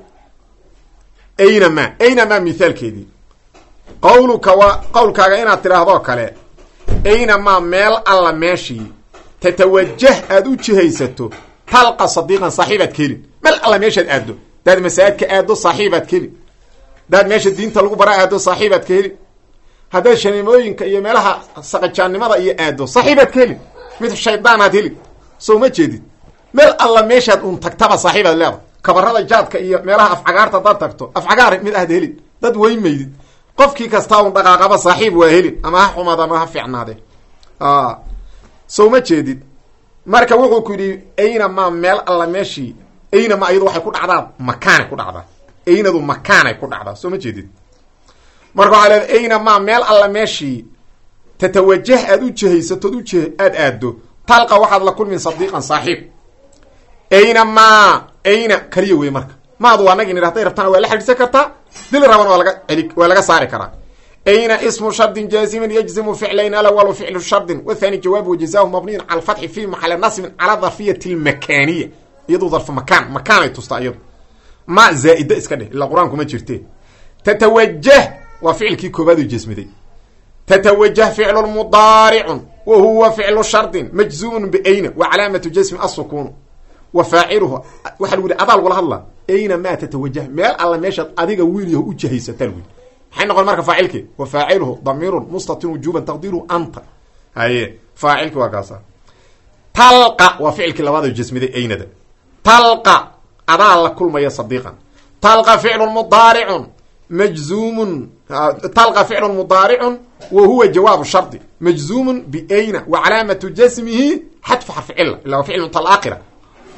aynamaa mithaalkeedii qawluka waa qowlkaaga inaad tidhaahdoo kale aynamaa meel alla meeshii tatawajah aada u jihaysato talqa sadiiqan saaxiibaad ka helin meel alla meeshaad aaddo hadaad masaajidka aaddo saaxiibaad ka helin hadaad meesha diinta lagu bara aaddo saaxiibaad ka helin haddaad shaniimooyinka iyo meelaha saqajaannimada iyo aaddo saaxiibaad ka helin mid shaydaanaad helin soo ma jeedid meel alla meeshaad un tagtaba saaxiibaad leeda kabarada jaadka iyo meelaha afcagaarta hadaad tagto afcagaar mid ahad helin dad weymaydid qofkii kastaa un dhaqaaqaba saaxiib waa helin ama ha xumaad ama ha fiicnaade soo ma jeedid marka wuxuu ku yidhi aynamaa meel alla meeshii aynama iyadu waxay ku dhacdaa makaanay ku dhacdaa aynadu makaanay ku dhacdaa soo ma jeedid marka waxaa leeda aynamaa meel alla meeshii tatawajah aada u jihaysatood aada aaddo talqa waxaad la kulmin sadiiqan saaxiib aynamaa ayna kaliya wey marka maadu waa nagin hadday rabtana waa la xidhiidsan kartaa dili rabana waa laga saari karaa ayna ismu shardin jaazimin yajzimu ficlayn alawalu ficlu shardin wathani jawaabu wajazaahu mabniyin cala alfatxi fi maxali nasbin cala darfiyati lmakaniya iyadoo darfa makaanay tustaa iyadu ma zaa'ida iska dheh ilaa qur-aanku ma jirte tatawajah waa ficilkii koobaad oo jasmiday tatawajah ficlu mudaaricun wa huwa ficlu shardin majzuumun biayna wa calaamatu jasmi assukuunu wa faaciluhu waxaa lagu yihi adaa lagula hadla ayna maa tatawajah meel alla meeshaad adiga wiilyaho u jahaysataa lagu yidhi maxay noqon marka faacilkii wa faaciluhu damiirun mustatin wujuban taqdiru anta haye faacilki waa kaasa talqa waa ficilkii labaad jasmiday aynada talqa adaa la kulmaya sadiiqan talqa ficlun mudaaricun majzuumun talqa ficlun mudaaricun wa huwa jawaabu shardi majzuumun biayna wa calaamatu jasmihi xadfu xarfi cila ila waa ficil mutalaqira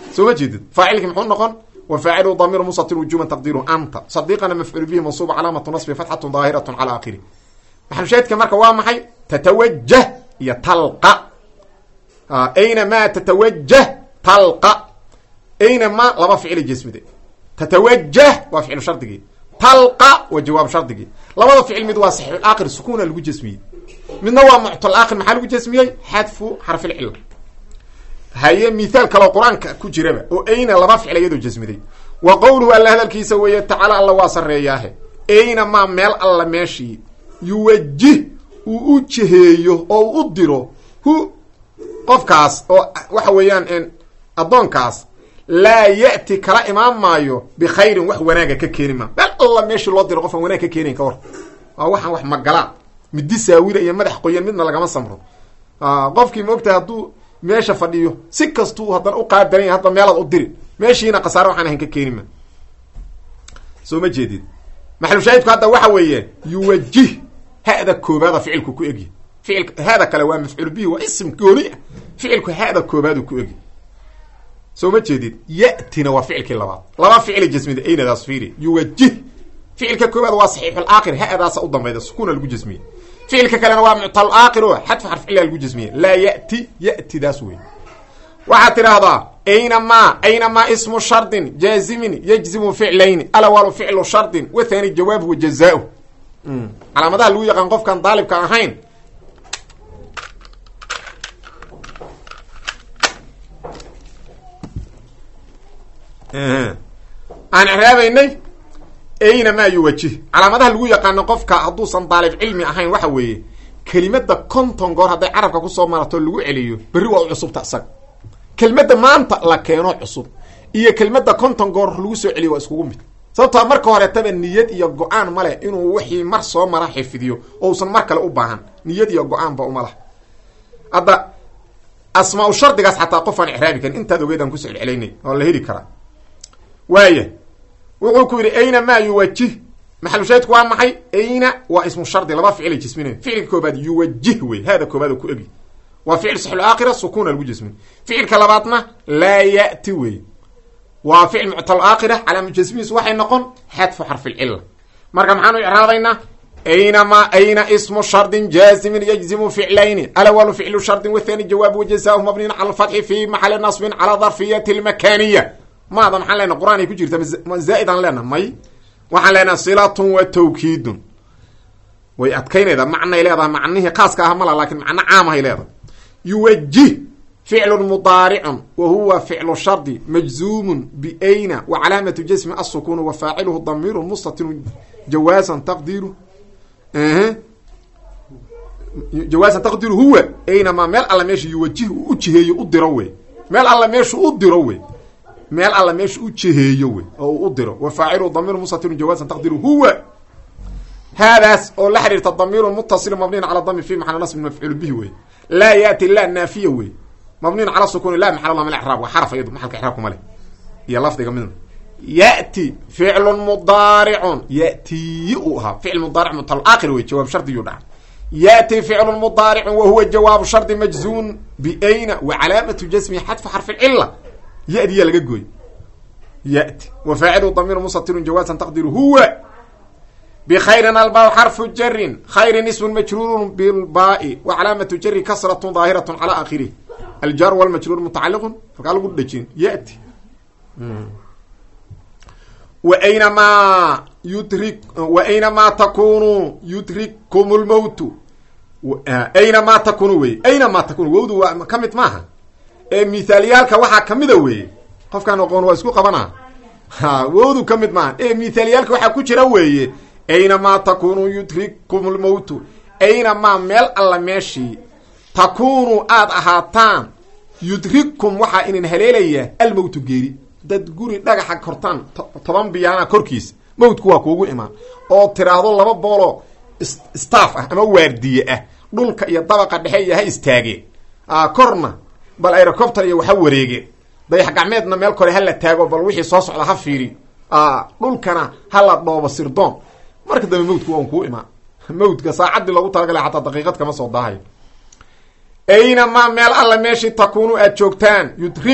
soo ma jeedid faacilki muxuu noqon وفاعله ضمير مستتر وجوبا تقديره أنت صديقنا مفعول به منصوب علامة نصب فتحة ظاهرة على آخره محل شاهدك مركا waa maxay تتوجه iyo تلقى أينما تتوجه تلقى أينما لaba فعل جسمي تتوجه waa فعل شرطي تلقى وجواب شرطي labada فعل mid waa صحيح الآخر سكون lagu جسمي midna waa معطل الآخر maxaa lagu جسمiyey حذف حرف العلة هي مثال كلا قرآن كجربة وأين لما فعل يدو جسمي وقوله الله هذا الكيس ويتعالى الله واصر رياه أين ما مال الله ماشي يوجه ووجهيه أو أدره هو قف كاس أو وحويان إن أضون كاس لا يأتي كلا إمام مايو بخير وحوناك ككينما بل الله ماشي الله أدره قف وناك ككينين كور وح مقلا مدي ساويرة يمدح قيان مدنا لقما سمره قف كي موقتها هدو meesha fadhiyo si kastuu hadan u qaadaray hadda meelad u diri meeshiina qasaaro waxaan ahayn ka keenima soo ma jeedid maxlu shaahidku hadda waxa weeye yuwajih hada koobada ficilku ku egi ficil hada kale waa mafcuul bihi waa ism gooni ficilku hada koobadu ku egi soo ma jeedid yaatina waa ficilkii labaad laba ficil jismida ayna daas fiiri yuwajih ficilka koobada waa sahih al-aakhir hadaas u dambayda sukuuna lagu jismiyay فعلك كلنا ومعطل آخر حذف حرف إلا الجسمية لا يأتي ذا سوي وحتى هذا أينما اسم شرط جازم يجزم فعلين الأول فعل شرط والثاني جواب وجزاؤه على مدى لو يقان قف كان طالب كان حين أنا عرابيني أينما يوجه على مدى لو يقان قفك حدوثا طالب علمي أحين وحوي كلمة كنتون قور هذا عرفك كسو مرتو لو عليو بريوا عصب تأسك كلمة ما أنت لكينو عصب إيه كلمة كنتون قور لو سو عليو اسكو مid sababta marka hore taban niyad iyo go'aan male inuu wixii mar soo mara xifdiyo oo san mar kale u baahan niyad iyo go'aan ba uma laha hadda asmaa shardigaas xataa qofan ixraabi kan inta ogeedan ku soo celeynay oo la heli kara waaye wuxuu ku yiri ayna ma yuwajih maxal shayadku waa maxay ayna waa ismu shardi laba ficil jismine ficil koobad yuwajih way hada koobad ku egi waa ficil sahil aakhira sukun al jismin ficil kalabaadna la yati way وفعل معطل آخرة على مجسميس وحي نقول حذف حرف العلة مركب محانو إعراضينا أين اسم شرط جازم يجزم فعلين الأول فعل شرط والثاني جواب وجزاؤه مبني على الفتح في محل نصب على ظرفية المكانية ماذا محل لنا قرآن يكون زائدا لنا مي وحلنا صلة وتوكيد ويأتكين إذا معنى إليه معنيه قاسك أهملا لكن معنى عامة إليه يوجه فعل مضارع وهو فعل شرط مجزوم بأين وعلامة جسم السكون وفاعله الضمير مستتر جوازا تقديره جوازا تقديره هو أينما مال الله ماشي يوجهه وجهه يقدروه مال الله ماشي يقدروه مال الله ماشي وجهه أو يقدره وفاعله الضمير مستتر جوازا تقديره هو هذا أو لحرير الضمير المتصل مبني على الضمير في محل نصب مفعول به لا يأتي الله النافية مبني على السكون لا محل الله من الاعراب وحرف يد محل اعرابكم له يا لفظ منه ياتي فعل مضارع ياتيها فعل مضارع مطلق اخر وجواب شرط يدعى ياتي فعل مضارع وهو جواب شرط مجزوم باين وعلامه جزمه حذف حرف العله ياتي لغوي ياتي وفاعل ضمير مستتر جوازا تقديره هو بخير الباء حرف جر خير اسم مجرور بالباء وعلامه جر كسره ظاهره على اخره الجار والمجرور متعلق فقالوا قد دجين ياتي واينما تكونوا يدرككم الموت اينما تكونوا اينما تكونوا وودو كميت maaha ee miithaaliyalka waxa kamida weey qofkan aqoon waa isku qabana ha woodu kamid maaha ee miithaaliyalka waxa ku jira weeye اينما تكونوا يدرككم الموت اينما مل الله ماشي تكونوا آد أهاتان يدرككم وحا إن هليلية الموت جيري داد قوري داقا كورتان طبان بيانا كوركيس موت كوا كوغو إمان او تراهدو لما بولو استاف اما واردية دولك إيا طبقة دحية هاي استاقي كورنا بل ايروكوبتر إيا وحا وريقي داي حق عميدنا ميل كوري هلا تاقو بل وحي صوصو على هفيري دولكنا هلا دوبا سيردون marka dambe moodku waan ku imaan moodka saacadii lagu talagalay xataa daqiiqad kama soo daahay ayna ma meel alla meeshii takuunu aad joogtaan yudrik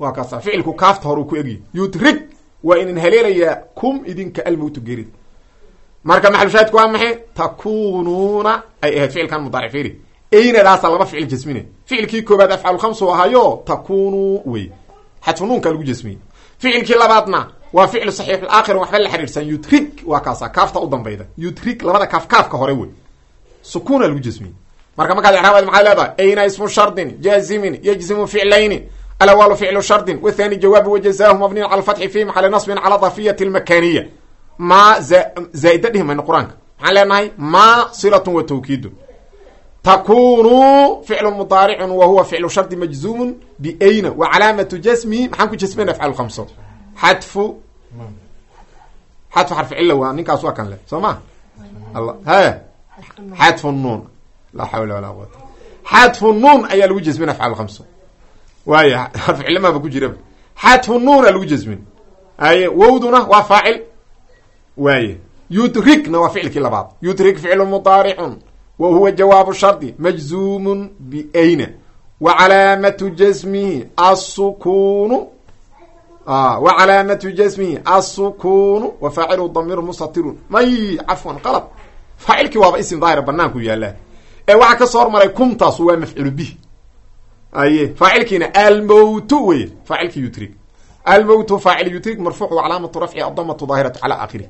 waa kaasa ficilku kaafta hore uu ku egyahy yudrig waa inin haleelayaa kum idinka almowtu gerid marka maxalushaahidku waa maxay takunuuna ay ahayd ficilkan mudaaric fiiri aynadaasa laba ficil jasmine ficilkii koobaad afcaal khamsu ahayo takunu wey xadfu nuunka lagu jasmiyey ficilkii labaadna waa ficlu saxiix aakhir waxba la xiriirsan yudrig waa kaasa kaafta u dambayda yudrig labada kaafka hore wey sukuuna lagu jasmiyey marka markaad icraabad maxaad leedahay ayna ismu shardin jaazimin yajzimu ficlayni alawalu ficlu shardin wathani jawaabu wajazaahu mabniyan cala alfatxi fi maxali nasbin cala darfiyati almakaniya ma zaaida dhihi mayno qur-aanka maxaan leenahay ma silatun wa tawkiidun takunu ficlu mudaaricun wa huwa ficlu shardi majzuumun biayna wa calaamatu jasmihi maxaan ku jasmina afcaal khamso xadfu xarfi cilla waa ninkaas waa kan le soo ma alla haya xadfu nuun laa xawla walaa quwata xadfu nuun ayaa lagu jasmin afcaal khamso waaya xarfi cilla maaba ku jiraba xadfu nuuna lagu jasmin aye wowduna waa faacil waaye yudrigna waa ficilkii labaad yudrig ficlu mudaaricun wa huwa jawaabu shardi majzuumun biayna wa calaamatu jasmihi asukunu wa calaamatu jasmihi asukunu wa faacilu damiru mustatirun may cafwan qalab faacilkii waaba isim daahira banaanku yaalaa ee waxaa kasoo hormaray kumtaasu waa mafcuulu bih aye faacilkiina almowtu wey faacilkii yudrig almowtu faacil yudrig marfuucu calaamatu rafci adamatu daahiratu cala aakhirih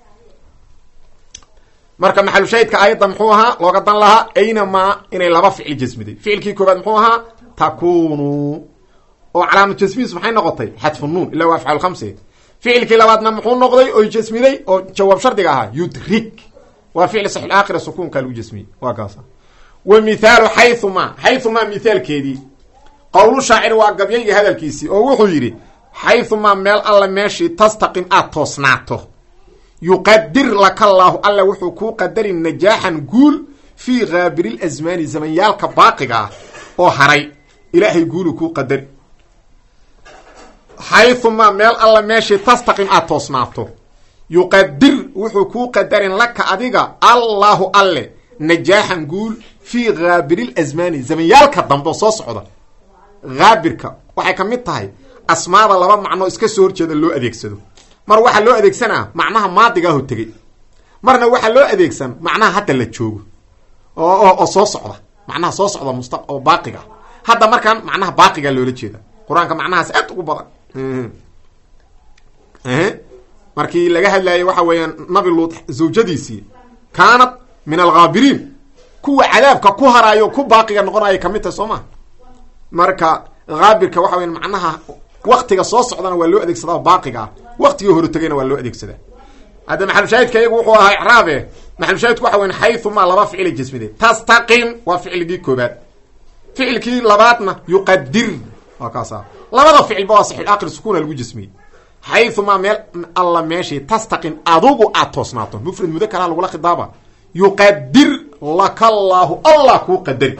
marka maxalu shaahidka aayadda muxuu ahaa looga dan lahaa aynamaa inay laba ficil jasmiday ficilkii koobaad muxuu ahaa takunu oo calaamatu jasmihiis maxay noqotay xadfu nuun ila waa afcaal khamse ficilkii labaadna muxuu noqday oo jasmiday oo jawaab shardiga ahaa yudrig waa ficil saxiix aakhira sukuunka lagu jasmiyey waa kaasa wa mithaalu xaythuma mithaalkeedii qowlu shaacir waa gabyayga hadalkiisii oo wuxuu yidhi xaythuma meel alla meeshii tastaqim aad toosnaato yuqadir laka allaahu alla wuxuu kuu qadarin najaaxan guul fii kaabiri lasmaani zamanyaalka baaqiga ah oo haray ilaahay guulu kuu qadari xaythuma meel alla meeshii tastaqim aad toosnaato yuqadir wuxuu kuu qadarin laka adiga allaahu alle najaaxan guul fii kaabiri lasmaani zamanyaalka dambe oo soo socda kaabirka waxay ka mid tahay asmaada laba macnoo iska soo horjeeda loo adeegsado mar waxaa loo adeegsanaa macnaha maadigaaho tegey marna waxaa loo adeegsan macnaha hadda la joogo oo soo socda macnaha soo socda oo baaqiga hadda markaan macnaha baaqigaa loola jeeda qur-aanka macnahaas aad ugu badan markii laga hadlayay waxa weeyaan nabi luut zawjadiisii kaanad min alghaabiriin kuwa cadaabka ku haraayo ku baaqiga noqonaya kamid tahay soo ma marka haabirka waxa weyan macnaha waktiga soo socdana waa loo adeegsadaa baaqiga ah waktigii hore tegayna waa loo adeegsadaa hadda maxalushaahidka iyagu wuxuu ahaa icraabe maxalushaahidku waxa weyan xaythuma laba ficila jasmide tastaqim waa ficilgii koobaad ficilkii labaadna yuqadir waa kaasa labada ficilba waa saxiix aakhir sukuuna lagu jasmiyey xaythuma meel alla meeshii tastaqim adugu aad toosnaato mufrad mudakara lagula khidaaba yuqadir laka allaahu allah kuu qadari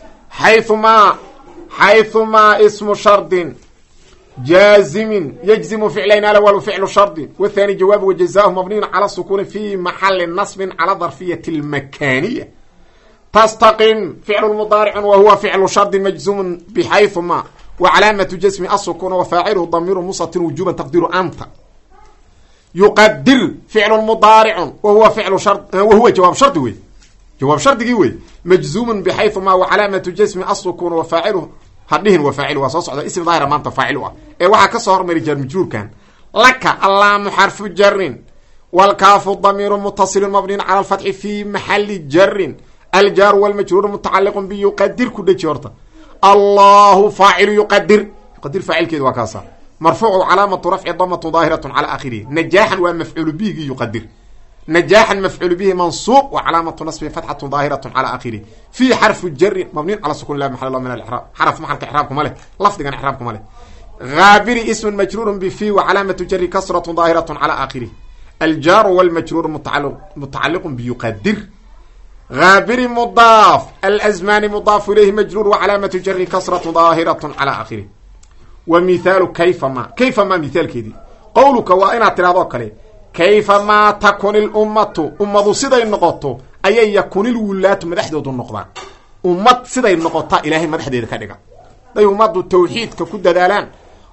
xaythuma ismu shardin jaazimin yajzimu ficlayn alawal ficlu shardi wathani jawaabu wajazaahu mabniyin cala sukuni fi maxali nasbin cala darfiyati almakaniya tastaqim ficlu mudaaricun wa huwa ficlu shardin majzumun bxaythuma wa calaamatu jasmi asukuna wa faaciluhu damiru musatin wujuban taqdiru anta yuqadir ficlu mudaaricun wahuwa jawaab shardi wey jawaab shardigii wey majzuumun bxaythuma wa calaamatu jasmi asukuna wa faaciluhu hadhihin wa faacil waa soo socda ism daahira maanta faacil u ah ee waxaa ka soo hormari jar majruurkan laka allaamu xarfu jarin walkaafu damiiru mutasilin mabniin cala alfatxi fi maxali jarin aljaaru walmajruuru mutacaliqun biyuqadir ku dheji horta allahu faacilu yuqadir faacilkeedu waa kaasa marfuucu calaamatu rafci damatu daahiratun cala aakhirihi najaaxan waa mafcuulu bihigii yuqadir najaaxan mafcuulu bihi mansuub wa calaamatu nasbi fatxatu daahiratun cala aakhirihi fii xarfu jarin mabniin cala sukun la maxal min alixraab xaraf maxalka ixraabkuma leh lafdigan ixraabkuma leh haabiri ismun majruurun bifi wa calaamatu jari kasratun daahiratun cala aakhirihi aljaaru walmajruuru mutacaliqun biyuqadir haabiri mudaaf alazmaani mudaafu ilayhi majruur wa calaamatu jari kasratu daahiratun cala aakhirihi wa mithaalu kayfa ma mithaalkeedii qowluka waa inaad tidhahdoo kale kayfa maa takuni lummatu ummadu siday noqoto ayay yakunil wulaatu madaxdoodu noqdaan ummad siday noqota ilaahay madaxdeeda ka dhiga day ummaddu tawxiidka ku dadaalaan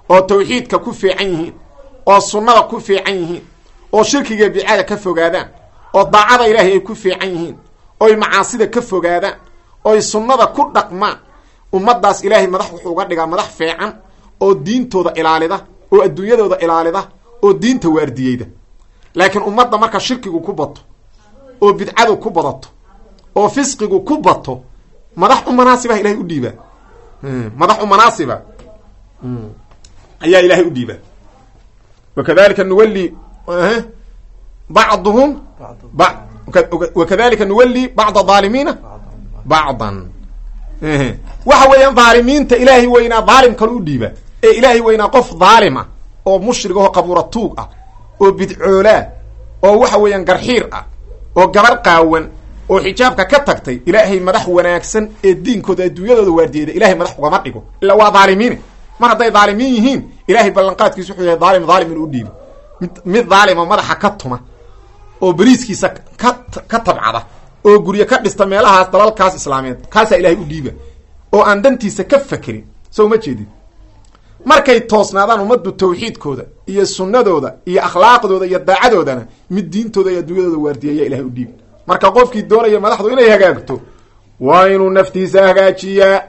oo tawxiidka ku fiican yihiin oo sunnada ku fiican yihiin oo shirkiga bidcada ka fogaadaan oo daacada ilaahay ay ku fiican yihiin oo macaasida ka fogaadaan oo sunnada ku dhaqmaan ummadaas ilaahay madax wuxuu uga dhigaa madax fiican oo diintooda ilaalida oo adduunyadooda ilaalida oo diinta waardiyeyda laakiin ummadda marka shirkigu ku bato oo bidcadu ku badato oo fisqigu ku bato madax u munaasiba ilaahay u dhiiba madax u munaasiba ayaa ilaahay u dhiiba wakadalika nuwalli ba'dhum wakadalika nuwalli ba'd adh-dhalimin ba'dan waxa weeyaan dhaalimiinta ilaahay weyna dhaalim kale u dhiiba ee ilaahay weyna qof dhaalima oo mushrig oo qabuura tuug ah oo bidcoola oo waxa weeyaan garxiir ah oo gabar qaawan oo xijaabka ka tagtay ilaahay madax wanaagsan ee diinkooda adduunyadooda waardiyeeda ilaahay madax ugama dhigo illa waa dhaalimiin mar hadday dhaalimiin yihiin ilaahay ballanqaadkiisu wuxuu yahay dhaalim inuu dhiibo mid dhaalima madaxa ka tuma oo bariiskiisa ka tabcada oo guryo ka dhista meelahaas dalalkaas islaameed kaasaa ilaahay u dhiiba oo aan dantiisa ka fakerin soo ma jeedin markay toosnaadaan ummaddu tawxiidkooda iyo sunnadooda iyo akhlaaqdooda iyo daacadoodana mid diintooda iyo adduunyadooda waardiyeeya ilahay u dhiib marka qofkii doonaya madaxdu inay hagaagto waa inuu naftiisa hagaajiyaa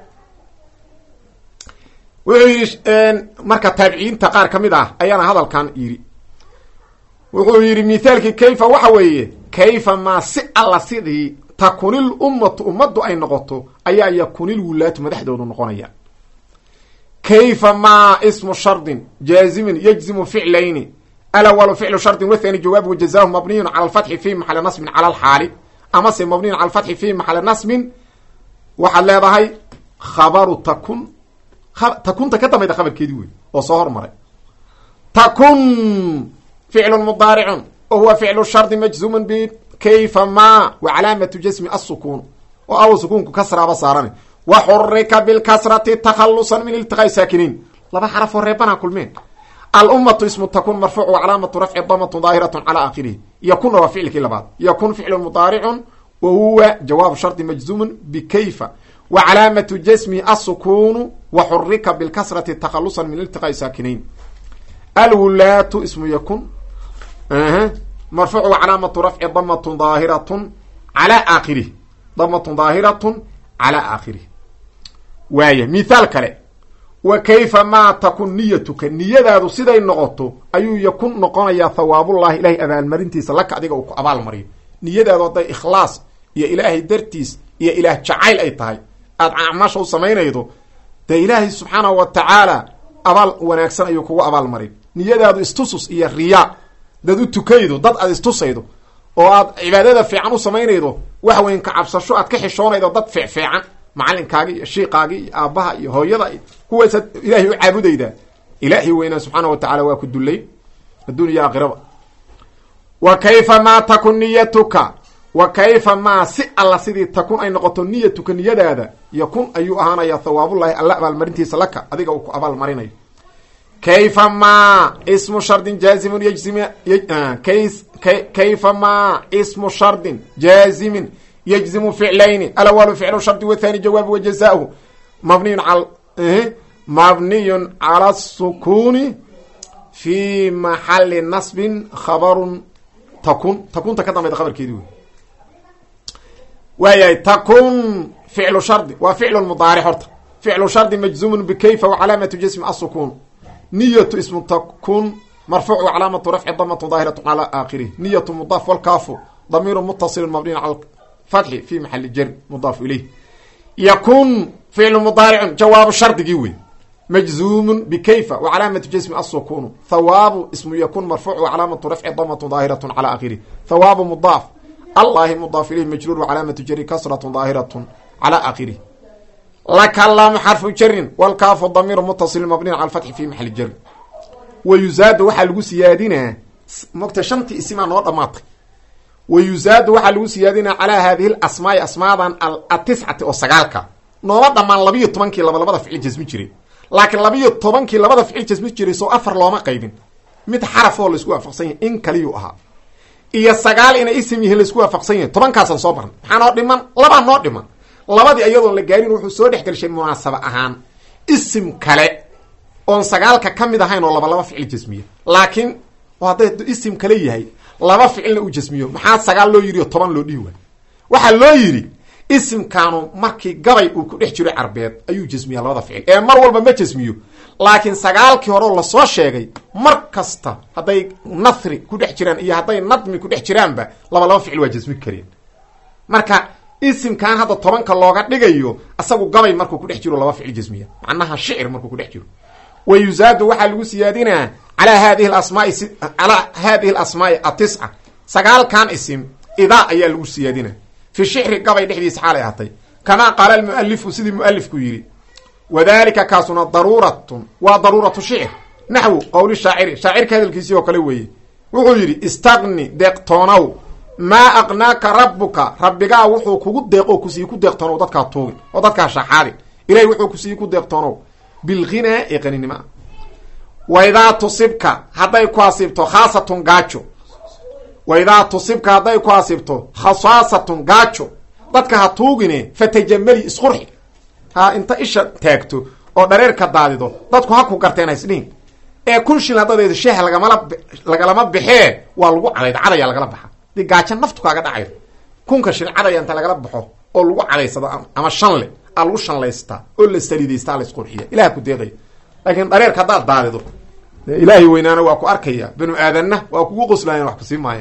wuxuu yidhi marka taabiciinta qaar ka mid ah ayaana hadalkan yidhi wuxuu yidhi mithaalkii kayfa waxa weeye kayfa maa si alla sidii takunil ummatu ummaddu ay noqoto ayaa yakunil wulaatu madaxdoodu noqonaya kayfa maa ismu shardin jaazimin yajzimu ficlayni alawalu ficlu shardin wathani jawaabu jazaahu mabniyun cala alfatxi fi maxali nasbin cala alxaali amase mabniyun cala alfatxi fi maxali nasbin waxaad leedahay khabaru takun takunta ka dambayda khabarkeedii wey oo soo hormaray takun ficlu mudaaricun wa huwa ficlu shardi majzumun bikayfa ma wa calaamatu jasmi assukuun oo aw sukuunku kasraaba saarane wa xurika bilkasrati takhalusan min iltiqaa'i saakiniin laba xaraf oo reebana kulmeen alummatu ismu takun marfuuc wa calaamatu rafci damatu daahiratun cala aakhirihi yakuna waa ficilkii labaad yakun ficlu mudaaricun wa huwa jawaabu shardi majzumun bikayfa wa calaamatu jasmihi assukuunu wa xurika bilkasrati takhalusan min iltiqaa'i saakiniin alwulaatu ismu yakun marfuuc wa calaamatu rafci damatun daahiratun cala aakhirihi damatun daahiratun cala aakhirihi waaya mithaal kale wa kayfa maa takun niyatuka niyadaadu siday noqoto ayuu yakun noqonayaa thawaabullahi ilaahay abaalmarintiisa laka adiga uu ku abaalmariyo niyadaadu hadday ikhlaas iyo ilaahay dartiis iyo ilaah jacayl ay tahay aada acmaasha u samaynaydo dee ilaahay subxaanahu wa tacaala abaal wanaagsan ayuu kugu abaalmarin niyadaadu istusus iyo riyaa dad u tukaydo dad aad istusaydo oo aad cibaadada fiican u samaynaydo waxa weyn ka cabsasho aad ka xishoonaydo dad fiican macalinkaagi iyo shiiqaagi iyo aabbaha iyo hooyada kuwaasaad ilaahay u caabudaydaa ilaahay weynaa subxaana wa tacala waa ku dullay adduun iyo aakhiraba wa kayfa maa takun niyatuka wa kayfa maa si alla sidii takun ay noqoto niyatuka niyadaada yakun ayuu ahaanayaa thawaabullahi alla abaalmarintiisa laka adiga uu ku abaalmarinayo kayfa maa ismu shardin jaazimun yajzim kayfa maa ismu shardin jaazimin yجزم فعلين الأول فعل شرط والثاني جواب وجزاؤه مبني على السكون في محل نصب خبر تكون تكتم خبر كيدو وهي تكون فعل شرط وفعل المضارع حرط فعل شرط مجزوم بكيف وعلامة جسم السكون نية اسم تكون مرفوع وعلامة رفع ضمة ظاهرة على آخره نية مضاف والكاف ضمير متصل مبني على فتح في محل جر مضاف إليه يكون فعل مضارع جواب الشرط جوي مجزوم بكيف وعلامة جسم السكون ثواب اسم يكون مرفوع وعلامة رفع ضمة ظاهرة على آخره ثواب مضاف الله مضاف إليه مجرور وعلامة جر كسرة ظاهرة على آخره لك اللام حرف جر والكاف الضمير متصل مبني على الفتح في محل جر ويزاد وحل سيادنا مكتشمت اسمها نوض ماطي ويزاد waxa lagu siyaadina ala hadhihi al-asmaa asmaadan al-tis'ati oo sagaalka nooba dhamaan 12kii labada ficil jismi jiray laakiin 12kii labada ficil jismi jiray soo afar looma qaybin mid xaraf oo la isku waafaqsan yahay in kaliyo ahaa iyo sagaal in ism yahay la isku waafaqsan yahay 10kaasan soo baran maxaa noo dhiman laba noo dhiman labadii iyadoo la gaarin wuxuu soo dhex galshay munaasaba ahaan ism kale oon sagaalka ka mid ahayn oo laba ficil jasmiya laakiin hadday isim kale yahay laba ficilna uu jasmiyo maxaa sagaal loo yidhi oo 10 loo dhihi waay waxaa loo yidhi isimkaanu markii gabay uu ku dhex jiro carbeed ayuu jasmiyaa labada ficil ee mar walba ma jasmiyo laakiin sagaalkii hore la soo sheegay mar kasta hadday nasri ku dhex jiraan iyo hadday nadmi ku dhex jiraanba laba ficil waa jasmi kareen marka isimkan hadda 10ka looga dhigayo asagu gabay markuu ku dhex jiro laba ficil jasmiya macnaha shicir markuu ku dhex jiro wayuzaadu waxaa lagu siyaadinaa calaa hadihi alasmaa'i atisca sagaalkan isim idaa ayaa lagu siyaadinaa fi shicri gabay dhexdiisa xaalay ahatay kamaa qaala almualifu sidii mualifku yidhi wadalika kaasuna daruuratun waa daruuratu shicr naxwu qowli shaaciri shaacirka hadalkiisii oo kale weeye wuxuu yidhi istaqni deeqtoonow maa aqnaaka rabbuka rabbigaa wuxuu kugu deeqo kusii ku deeqtoonow dadkaa tuugin oo dadkaa shaxaadin ilahay wuxuu kusii ku deeqtoonow bilghinaa ee qaninima waidaa tusibka hadday ku asiibto khaasatun gaajo waidaa tusibka hadday ku asiibto khasaasatun gaajo dadka ha tuugine fatajamali isqurxi ha inta isha taagto oo dhareerka daadido dadku ha ku garteen haysdhihin ee kun shil haddadeeda sheeha lagalama baxee waa lagu cadaya lagala baxa dii gaajo naftu kaaga dhacaydo kunka shil cadaya inta lagala baxo oo lagu cadaysado ama shanle aa lagu shanlaystaa oo la saliidaystaa la isqurxiya ilaha ku deeqaya laakiin dhareerka haddaad daadido ilaahay weynaana waa ku arkaya banu aadanna waa kugu qoslayan wax kusii maaya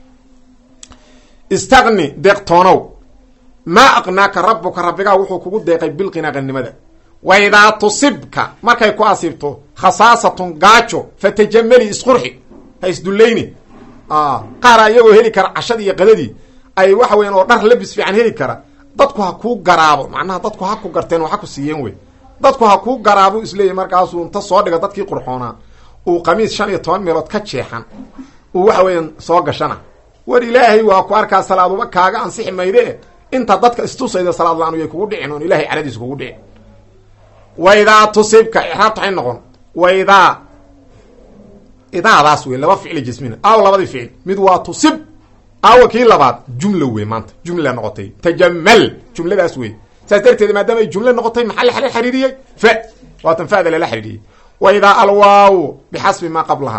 istaqni deeqtoonow maa aqnaaka rabbuka rabbigaa wuxuu kugu deeqay bilqinaa qannimada waidaa tusibka markay ku asiibto khasaasatun gaajo fatajamali isqurxi ha isdullayni qaara iyagoo heli kara cashadii iyo qadadii ay waxa weyan oo dhar labis fiican heli kara dadku ha kuu garaabo macnaha dadku ha ku garteen oo ha ku siiyeen wey dadku ha kuu garaabo isleeyahy markaasuu inta soo dhiga dadkii qurxoonaa uu qamiis 15 meelood ka jeexan uu waxa weeyaan soo gashana war ilaahay waa ku arkaa salaaduba kaaga ansixi mayde inta dadka istusayda salaad la'aan way kugu dhicin oo ilaahay caradiis kugu dhicin waidaa tusibka ixraabta hay noqon waidaa idaadaas wey laba ficil jismina aw labadii ficil mid waa tusib aw kii labaad jumla wey maanta jumla noqotay tajammal jumladaas wey saas darteed maadaama ay jumla noqotay maxal xal xiriiriyay fa waa tan faa'ida la xiriiriyay waidaa alwaaw bixasbi ma qablaha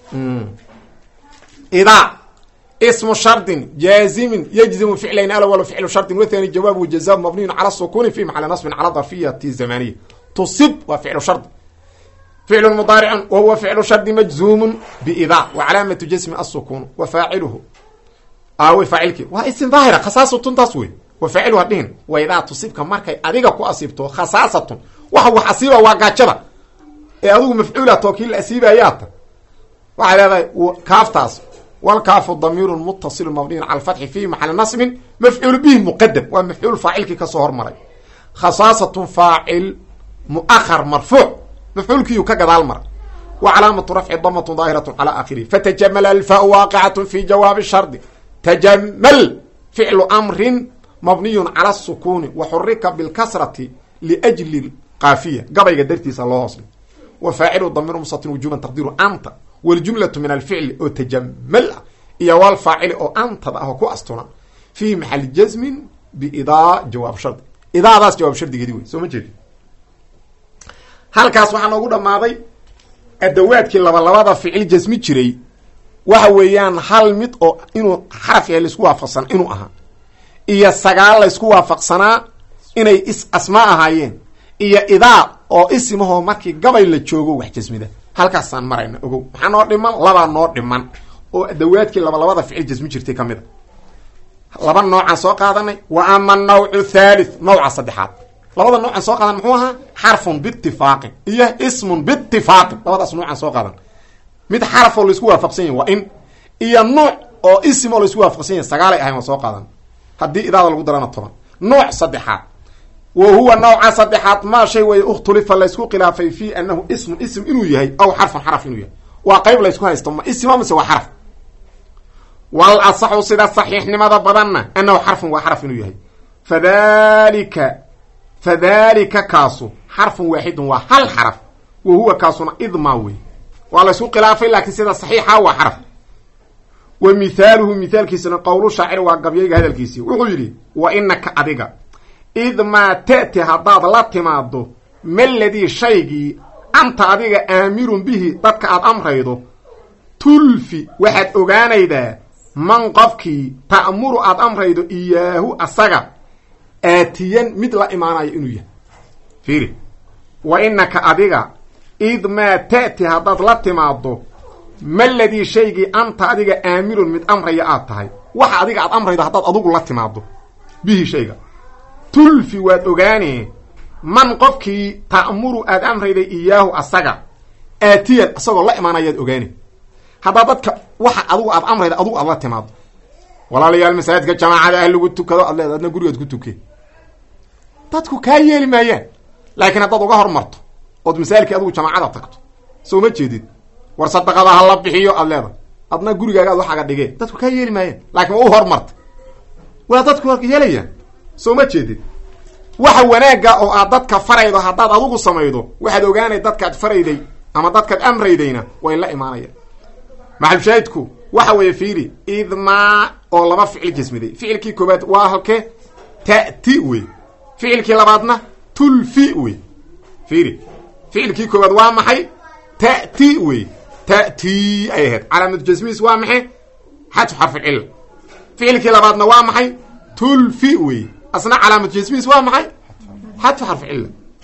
idaa اسم شرط جازم يجزم فعلين الأول فعل شرط والثاني جواب وجزاء مبني على السكون في محل نصب على ظرفية زمانية تصب وفعل شرط فعل مضارع وهو فعل شرط مجزوم بإذا وعلامة جزم السكون وفاعله أو فاعلك واسم ظاهرة خصاصة تصوي وفاعلها دين وإذا تصبك مركي أديك كو أصيبته خصاصة وهو حصيبة وقاتشبة أدوك مفعولة توكيل أسيبة ياتا وعلى هذا كافتاس والكاف الضمير المتصل مبني على الفتح في محل نصب مفعول به مقدم ومفعول فاعلك كصهر مري خصاصة فاعل مؤخر مرفوع مفعول كيو كقدال مر وعلامة رفع ضمة ظاهرة على آخره فتجمل الفاء واقعة في جواب الشرط تجمل فعل أمر مبني على السكون وحرك بالكسرة لأجل القافية قبل قدرتي صلى الله عليه وسلم وفاعل الضمير مستتر وجوبا تقديره أنت والجملة من الفعل أو تجمل إيا والفاعل أو أنت ضعه كو أستنا في محل جزم بإضاء جواب شرط إضاء ذات جواب شرط جديد سو ما جديد هل كاس waxaan ugu dhamaaday adawaadkii laba ficil jasmi jiray waxa weeyaan hal mid oo inuu xaraf yahay isku waafaqsan inuu aha iyo sagaal la isku waafaqsanaa inay asmaa ahaayeen iyo idaa oo ismaho markii gabay la joogo wax jasmida halkaasaan marayna ogow maxaa noo dhiman laba noo dhiman oo adawaadkii labada ficil jasmi jirtay kamida laba noocan soo qaadanay wa amma an-naw'u thalith nooca saddexaad labada noocan soo qaadan muxuu ahaa xarfun biittifaaq iyo ismun biittifaaq labadaas noocan soo qaadan mid xaraf oo la isku waafaqsan yahay waa in iyo nooc oo ism oo la isku waafaqsan yahay sagaal ay ahayn soo qaadan hadii idaada lagu darana 10 nooc saddexaad وهو نوع صدحات ما شيء ويختلف لا يسكو خلافي في انه اسم انه يحيى او حرف انه يحيى وقيب لا يسكو هيستم اسم ما سوى حرف والاصح صيغه صحيح لماذا بدنا انه حرف انه يحيى فذلك كاسو حرف واحد وهل حرف وهو كاسو اضماوي ولا يسكو خلافي لكن صيغه صحيحه هو حرف ومثاله مثال كيسن قول شاعر وقبيغ هذا الكيسي وغيري وانك اديغا إذ ما تأتي هداد لا تمادو ما الذي شيء anta adiga aamirun bihi dadka aad amraydo tulfi waxaad ogaanaydaa man qofkii ta'muru aad amraydo iyaahu asaga aatiyan mid la imaanayo inuu yahay fiiri wa inaka adiga id maa ta'ti haddaad la timaado maladii shaygii anta adiga aamirun mid amraya aad tahay waxa adiga aad amraydo haddaad adugu la timaado bihi shayga tulfi waad ogaanee man qofkii ta'muru aad amrayday iyaahu asaga aatiyan isagoo la imaanayaad ogaane haddaa dadka waxa adugu aad amrayda adugu aad la timaado walaalayaal masaajidka jamaacada ah lagu tukado aad leeda adna gurigaad ku tuke dadku kaa yeeli maayaan laakiin haddaad uga hormarto ood masaalkii adugu jamaacada tagto soo ma jeedid war sadaqada ha la bixiyo aad leeda adna gurigaaga aad waxaaga dhigee dadku kaa yeeli maayaan laakiin waa u hormarta waa dadku yeelayaan soo ma jeedid waxa wanaagga oo aad dadka faraydo haddaad adugu samaydo waxaad ogaanay dadkaad farayday ama dadkaad amraydayna way la imaanayaan maxal shaahidku waxa weeye fiiri idmaa oo laba ficil jasmiday ficilkii koobaad waa halkee ta'ti wey ficilkii labaadna tulfi wey fiiri ficilkii koobaad waa maxay ta'ti wey ta'ti ay ahayd calaamatu jasmiis waa maxay xadfu xarfi cilla ficilkii labaadna waa maxay tulfi wey asna calaamatu jasmiis waa maxay xadfu xarfi cilla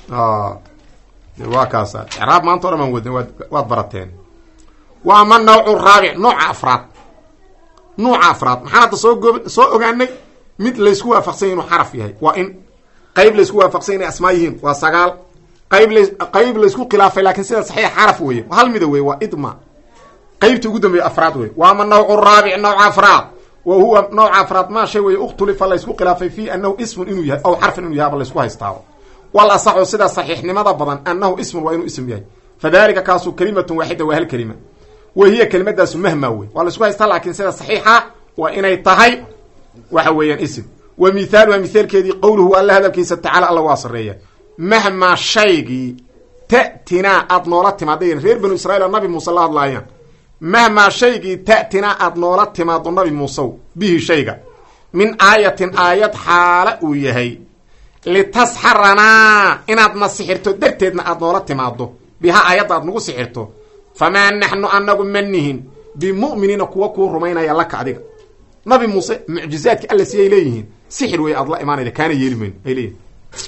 waa kaasa icraab maanta o dhan baan wadna waad barateen waa ma nawcu raabic nooca afraad maxaan hadda soo ogaanay mid laysku waafaqsanya inuu xaraf yahay waa in qayb laysku waafaqsanya inay asmaa yihiin waa 9 qayb laysku khilaafay laakiin sida saxiix xaraf weeye hal mida wey waa idma qaybta ugu dambeeya afraad wey waa ma nawcu raabic nooca afraad wa huwa nooca afraad maa shay wey ukhtulifa laysku khilaafay fii annahu ismun inuu yahay aw xarfin inuu yahay ba laysku haystaaba wal asaxu sida saxiixnimada badan annahu ismun waa inuu ism yahay fadalika kaasu kalimatun waaxida waa hal kalima wahiya kelimadaas mahma wey waa la isku haystaa laakiin sida saxiixa waa inay tahay waxa weeyaan ism wa mithaaluha mithaalkeedii qowluhu alla hadalkiisa tacaala alla waa sareeya mahma shaygii ta'tinaa aad noola timaada reer banu israiil nabi muuse la hadlaayaan mahma shaygii ta'tinaa aad noola timaado nabi muusew bihi shayga min aayatin aayad xaala uu yahay litasxaranaa inaad na sixirto darteedna aad noola timaado biha aayadda aad nagu sixirto famaa naxnu anagu manihin bimu'miniina kuwa kuu rumaynaya laka adiga nabi muuse mucjizaadki alla siyay leeyihiin sixir wey aad la imaanayda kaana yeeli mayno ay leeyihin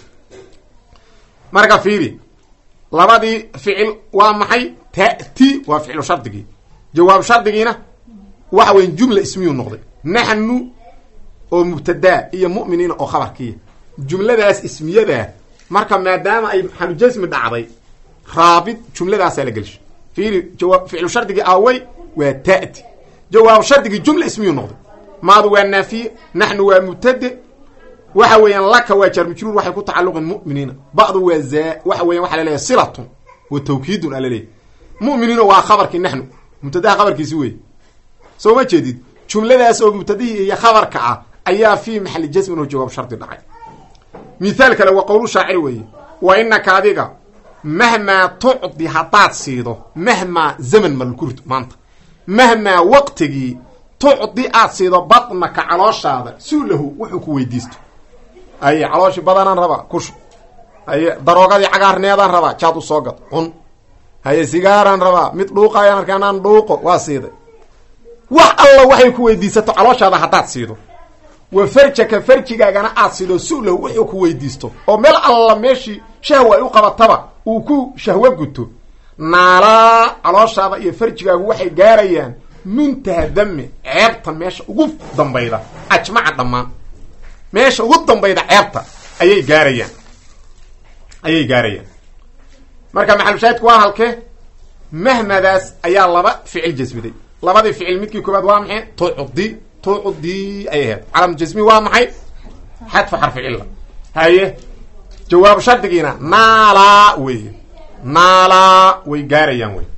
marka fiiri labadii ficil waa maxay ta'ti waa ficlu shardigii jawaab shardigiina waxa weya jumla ismiyuu noqday naxnu oo mubtadaa iyo mu'miniina oo khabarkiiya jumladaas ismiyadaa marka maadaama ay xalujasmi dhacday raabid jumladaasaa la gelshay fiiri jawaab ficlu shardigii aaway waa ta'ti jawaab shardigii jumla ismiyuu noqday maadu waa naafiye naxnu waa mubtade waxa weeyaan laka waa jar majruur waxay ku tacalluqin mu'miniina ba'du waa waxa weeyaan waxa la leeyahay silatun wa tawkiidun ala leeyahay mu'miniina waa khabarkii naxnu mubtadaha khabarkiisi wey soo ma jeedid jumladaas oo mubtadihii iyo khabarka ah ayaa fi maxalli jasmin oo jawaab shardi dhacay mithaal kale waa qowlu shaacir weeye wa inaka adiga mahmaa tucdi haddaad siido mahmaa zaman malkurd maanta mahmaa waqtigii tucdi aad siido badnaka calooshaada suulahu wuxuu ku weydiisto aye calooshii badanaan rabaa kush haye daroogadii cagaarneedaan rabaa jaad u soo gad cun haye sigaaraan rabaa mid dhuuqayaan arkaanaan dhuuqo waa siiday wax alla waxay ku weydiisato calooshaada haddaad siido wa farjaka farjigaagana aad siido suulahu wuxuu ku weydiisto oo meel alla meeshii shahwa ay u qabataba uu ku shahwo guto naalaa calooshaada iyo farjigaagu waxay gaarayaan muntaha dami ceebta meesha ugu dambayda ajmaca dhammaan meesha ugu dambayda ceebta ayay gaarayaan marka maxalushaahidku waa halkee mahmadaas ayaa laba ficil jasmiday labadii ficil midkii koobaad waa maxay tucdi ay ahayd calam jasmi waa maxay xadfu xarfi cilla haye jawaab shardigiina naala weeye naala way gaarayaan wey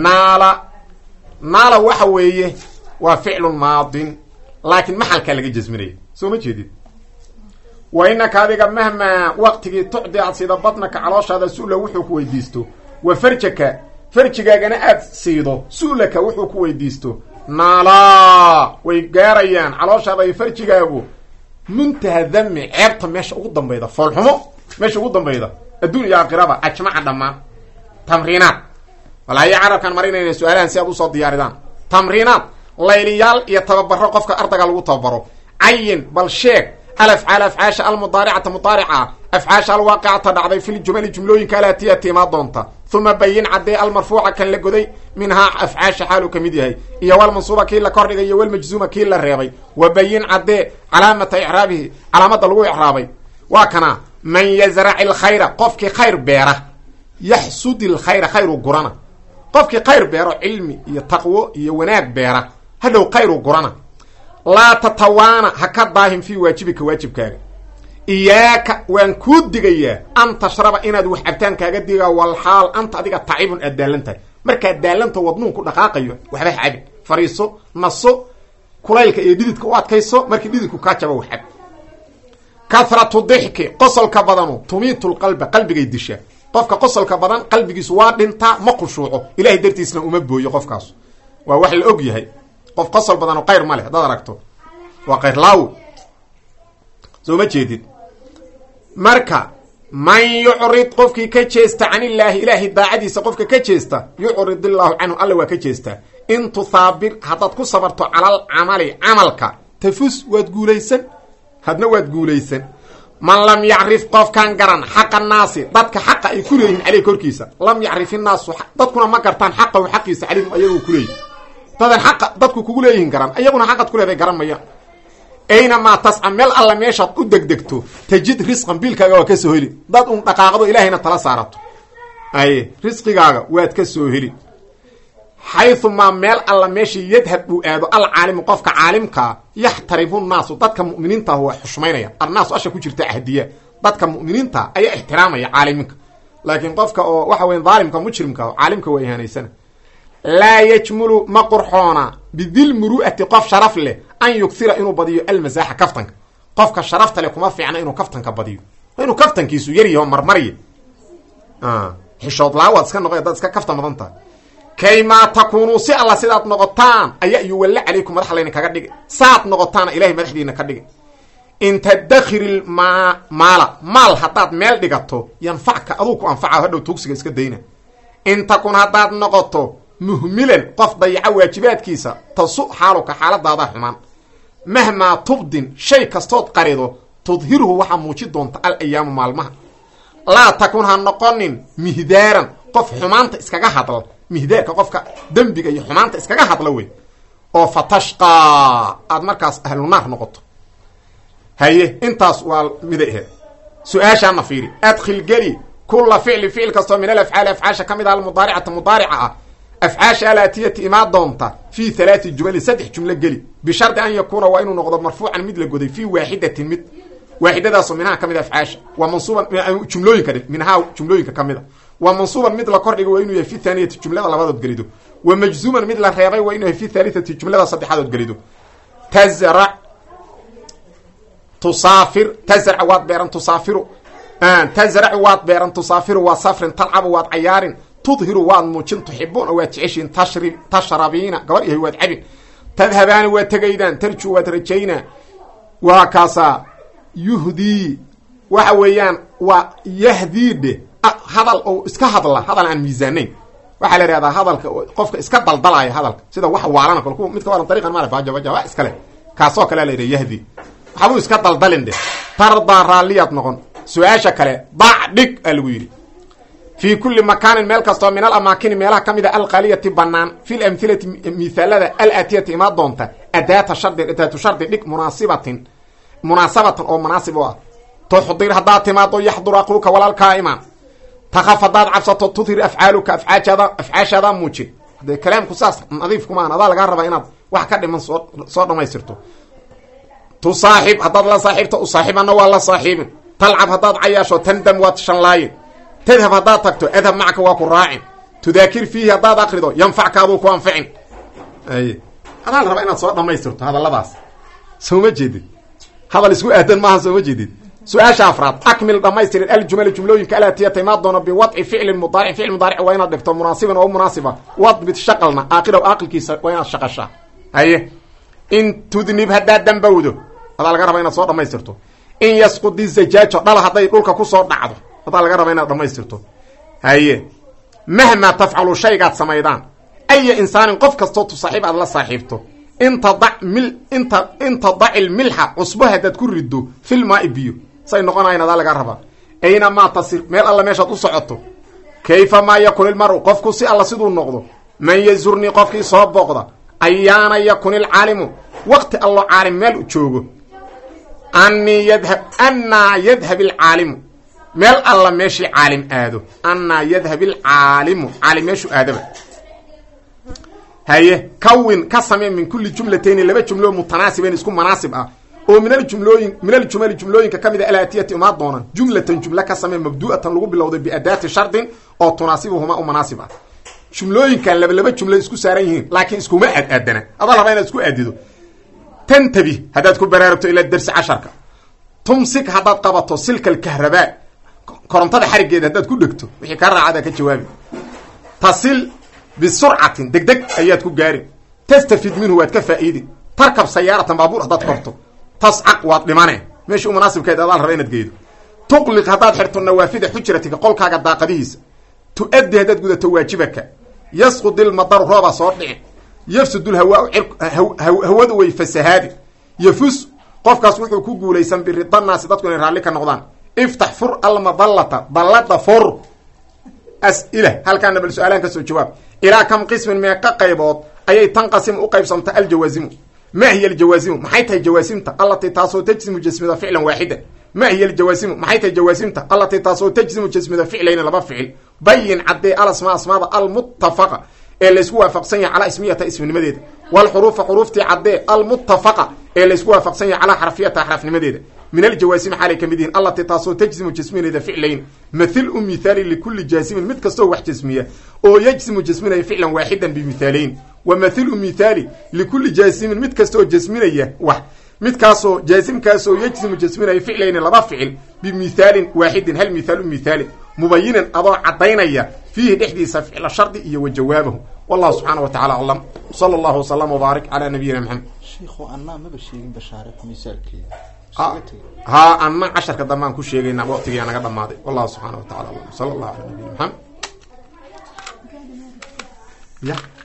naala waxa weeye waa ficlun maadin laakiin maxalkaa laga jasminaya soo ma jeedid wa inaka adiga mahmaa waqtigii tucdi aad siida badnaka calooshaada su'la wuxuu ku weydiisto wa farjaka farjigaagana aad siido su'laka wuxuu ku weydiisto naalaa way gaarayaan calooshaada iyo farjigaagu muntaha dami ceebta meesha ugu dambayda foolxumo meesha ugu dambayda adduun iyo aakhiraba ajmaca dhammaan tamriinaad walaahi carabkan marinayna su-aalahan si aad usoo diyaaridaan tamriinaad layliyaal iyo tababaro qofka ardayga lagu tababaro cayin bal sheeg alafcaal afcaasha almudaaricata mudaarica afcaasha alwaaqicata dhacday fi ljumali jumlooyinka alaatiyati imaa doonta uma bayin caddee almarfuuca kan la goday minhaa afcaasha xaaluu ka mid yahay iyo walmansuuba kii la kordhigay iyo walmajzuuma kii la reebay wa bayin caddee calaamata icraabihi calaamada lagu icraabay waa kana man yazraci lkhayra qofkii khayr beera yaxsudi lkhayra khayru gurana qofkii khayr beero cilmi iyo taqwo iyo wanaag beera hadhow khayru gurana laa tatawaana ha ka daahin fii waajibika waajibkaaga iyaaka waan kuu digayaa an tashraba inaad wax cabtaan kaaga digaa walxaal anta adiga tacibun aad daalan tahay markaad daalanto wadnuun ku dhaqaaqayo waxba ha cabin fariiso naso kulaylka iyo dhididka u adkayso markii dhididku kaa jaba wax cab kathratu dixki qosolka badanu tumiitu lqalba qalbigay dishaa qofka qosolka badan qalbigiisu waa dhintaa ma khushuuco ilahay dartiisna uma booyo qofkaas waa wax la og yahay qof qosol badan oo qayr ma leh haddaad aragto waa qayr laaw soo ma jeedid marka man yucrid qofkii ka jeesta can illaahi ilaahay daacadiisa qofka ka jeesta yucrid illaahu canhu alla waa ka jeestaa in tuthaabir haddaad ku sabarto calal camali camalka tafus waad guulaysan hadna waad guulaysan man lam yacrif qofkaan garan xaqa naasi dadka xaqa ay ku leeyihiin caleyh korkiisa lam yacrif innaasu dadkuna ma gartaan xaqahu xaqiisa caleyhim ayagu kuleeyihin dadan xaqa dadku kugu leeyihin garan ayaguna xaqad ku leeday garan maya aynamaa tasca meel alla meeshaad u degdegto tajid risqan biilkaaga waa ka soo heli dad un dhaqaaqdo ilaahayna tala saarato aye risqigaaga waad ka soo heli xayumaa meel alla meeshii yadhab uu aado alcaalimu qofka caalimkaa yaxtarimu nnaasu dadka mu'miniintaah waa xushmaynaya annaasu asha ku jirta ahdiya dadka mu'miniinta ayaa ixtiraamaya caaliminka laakiin qofka oo waxa weya dhaalimka mujrimka caalimka waa ihaanaysana laa yajmulu ma qurxoona bidil muru'ati qof sharaf leh an yughira inuu badiyo almasaaxa kaftanka qofka sharafta leh kuma fiicna inuu kaftanka badiyo inuu kaftankiisu yaryaho marmarya xishood laawaad iska noqo dad iska kaftan badan tahay kaymaa takuunuu si alla sidaad noqotaan ayaa yuwalla calaykum madax layna kaga dhigay saad noqotaana ilahay madaxdiina ka dhigay in tadakhiri maal haddaad meel dhigato yanfacka aduu ku anfaca hadhow tuugsiga iska dayna in takun haddaad noqoto muhmilan qof dayaca waajibaadkiisa tasu xaaluka xaaladaada xumaan mahmaa tubdin shay kastood qarido tudhiruhu waxaa muuji doonta al ayaamu maalmaha laa takun ha noqonin mihdaaran qof xumaanta iskaga hadla mihdaarka qofka dembiga iyo xumaanta iskaga hadla wey oo fatashqaa aad markaas ahlunaar noqoto haye intaas waa miday aheed su-aashaana fiiri adkhil geli kula ficli ficil kastoo min alafcaali afcaasha ka mid ah almudaaricata mudaarica ah afcaasha alaatiyati imaa doonta fii halaati jumali 3 jumlo geli bishardi an yakuuna waa inuu noqdo marfuucan mid la goday fii waaxidatin mid waaxidadaasoo minhaa ka mid a afcaasha waa mansuuban jumlooyinka minhaa jumlooyinka ka mid a waa mansuuban mid la kordhigo waa inuu yahay fi thaaniyati jumlada labadood gelido wa majzuuman mid la reebay waa inuu yahay fi thalithati jumlada saddexaadood gelido tazrac tusaafir tazrac waad beeran tusaafiru tazracu waad beeran tusaafiru waa safrin talcabu waad cayaarin tudhiru waad muujin tuxibuuna waad jeceshiin tashrabiina gabar yahay waad cabin tadhabaani waad tegaydaan tarju waad rajaynaa waa kaasaa yuhdii waxa weeyaan waa yahdiidhe hadal oo iska hadla hadal aan miisaanayn waxaa la ihahdaa hadalka qofka iska daldalaya hadalka sida wax waalana kolku midka waalan dariiqan maale bajabaja iskale kaasoo kale la yidhaha yahdi waxbuu iska daldalin dheh tardaa raalliyaad noqon su-aasha kale dac dhig aa lagu yidhi fii kulli makaanin meel kastoo min alamaakini meelaha ka mid a alqaaliyati banaan fi lamhilati mithaalada alaatiyati imaa doonta adaata shardin adaatu shardi dhig munaasabatan oo munaasib u ah tuxdir haddaad timaado yaxdur aquuka walaalkaa imaan takaf haddaad cabsato tudhir afcaaluka afcaashaadaa muujin hadee kalaamku saas nadiif kumaan adaa lagaa rabaa inaad wax ka dhiman soo dhamaystirto tusaaxib haddaad la saaxiibto usaaxibana waa la saaxiibin talcab haddaad cayaasho tandam waad shanlaayin tadhab haddaad tagto adhab macka waa ku raacin tudaakir fiihi haddaad akrido yanfackaaduu ku anficin adaa la rabaa inaad soo dhamaystirto hadalladaas soo ma jeedid hadal isku aadan maaha soo ma jeedid su-aasha afraad akmil dhamaystirin aljumal jumlooyinka alaatiyata imaa doono biwadci ficlin mudaaric ficil mudaaric waa inaad dhigto munaasiban oo munaasiba wadbit shaqalna aakhiraw aaqilkiisa waa inaad shaqashaa haye in tudnib haddaad dambowdo adaa laga rabaa inaad soo dhamaystirto in yasqudi zajaajo dhal hadday dhulka kusoo dhacdo adaa laga rabaa inaad dhamaystirto haye mahmaa tafcalu shaygaad samaydaan aya insaanin qof kastoo tu saaxiib aad la saaxiibto inta dacil milxa cusbo haddaad ku riddo filmaai biyo say noqonayan adaa lagaa rabaa aynamaa tasir meel alla meeshaad u socoto kayfa maa yakun ilmaru qofku si alla siduu noqdo man yazurnii qofkii soo booqda ayaana yakun ilcaalimu waqti allo caalim meel u joogo annaa yadhab ilcaalimu meel alla meeshii caalim aado annaa yadhab ilcaalimu caalim meeshuu aadaba haye kawin ka samee min kulli jumlatayni laba jumloo mutanaasibayn isku manaasib ah oo min aljumali jumlooyinka ka mid a alaatiyati umaad doonan jumlatan jumla ka samee mabdu'atan lagu bilowday biadaati shardin oo tunaasibuhumaa u manaasib ah jumlooyinkan laba jumlo isku saaran yihiin laakiin iskuma aadana adaa rabaa inaad isku aadido tantabi haddaad ku baraarugto ila darsi casharka tumsik haddaad qabato silka alkahrabaa korontada xarigeeda haddaad ku dhegto wixii kaa raacada ka jawaabi tasil bisurcatin degdeg ayaad ku gaarin tastafid minhu waad ka faa'iidi tarkab sayaaratan baabuur haddaad korto tascaq waad dhimane meeshii u munaasibkeed adaal raba inaad geydo tuqliq haddaad xirto nawaafida xujratiga qolkaaga daaqadihiisa tu-addi haddaad gudato waajibaka yasqud ilmadaru roobaa soo dhici yafsud lhawaau hawadu way fasahaadi yafus qofkaas wuxuu ku guulaysan biridanaasi dadku inay raalli ka noqdaan iftax fur almadallata dallada fur as'ila halkaana bal su-aalaan ka soo jawaab ilaa kam qismin meeqa qaybood ayay tanqasimu u qaybsamta aljawaasimu ma hiya aljawaasimu maxay tahay jawaasimta allatii taasoo tajsimu jasmida ficlan waaxida ma hiya aljawaasimu maxay tahay jawaasimta allatii taasoo tajsimu jasmida ficlayni laba ficil bayin caddee alasmaa asmaada almuttafaqa ee laysku waafaqsan yahay calaa ismiyata isminimadeeda walxuruufa xuruuftii caddee almuttafaqa ee laysku waafaqsan yahay calaa xarfiyata xarafnimadeeda min aljawaasimi xaalay ka mid yihiin allatii taasoo tajsimu jasminayda ficlayn mathil u mithaali likulli jaasimin mid kastoo wax jasmiya oo yajsimu jasminaya ficlan waaxidan bimithaalayn wa mathilu mithaali likulli jaasimin mid kastaoo jasminaya wax midkaasoo jaasimkaasoo yajsimu jasminaya ficlayni laba ficil bimithaalin waaxidin hal mithaalu mithaalin mubayinan adoo caddaynaya fiihi dhexdiisa ficla shardi iyo wa jawaabahu wallahu subxaana wa tacala aclam sala allahu wasalam wabaarik calaa nabiyina maxamed haa anna casharka dambaan ku sheegayna waqtigia naga dhamaaday wallahu subxaana wa tacala alam sala allahu ala nabiyina maxamed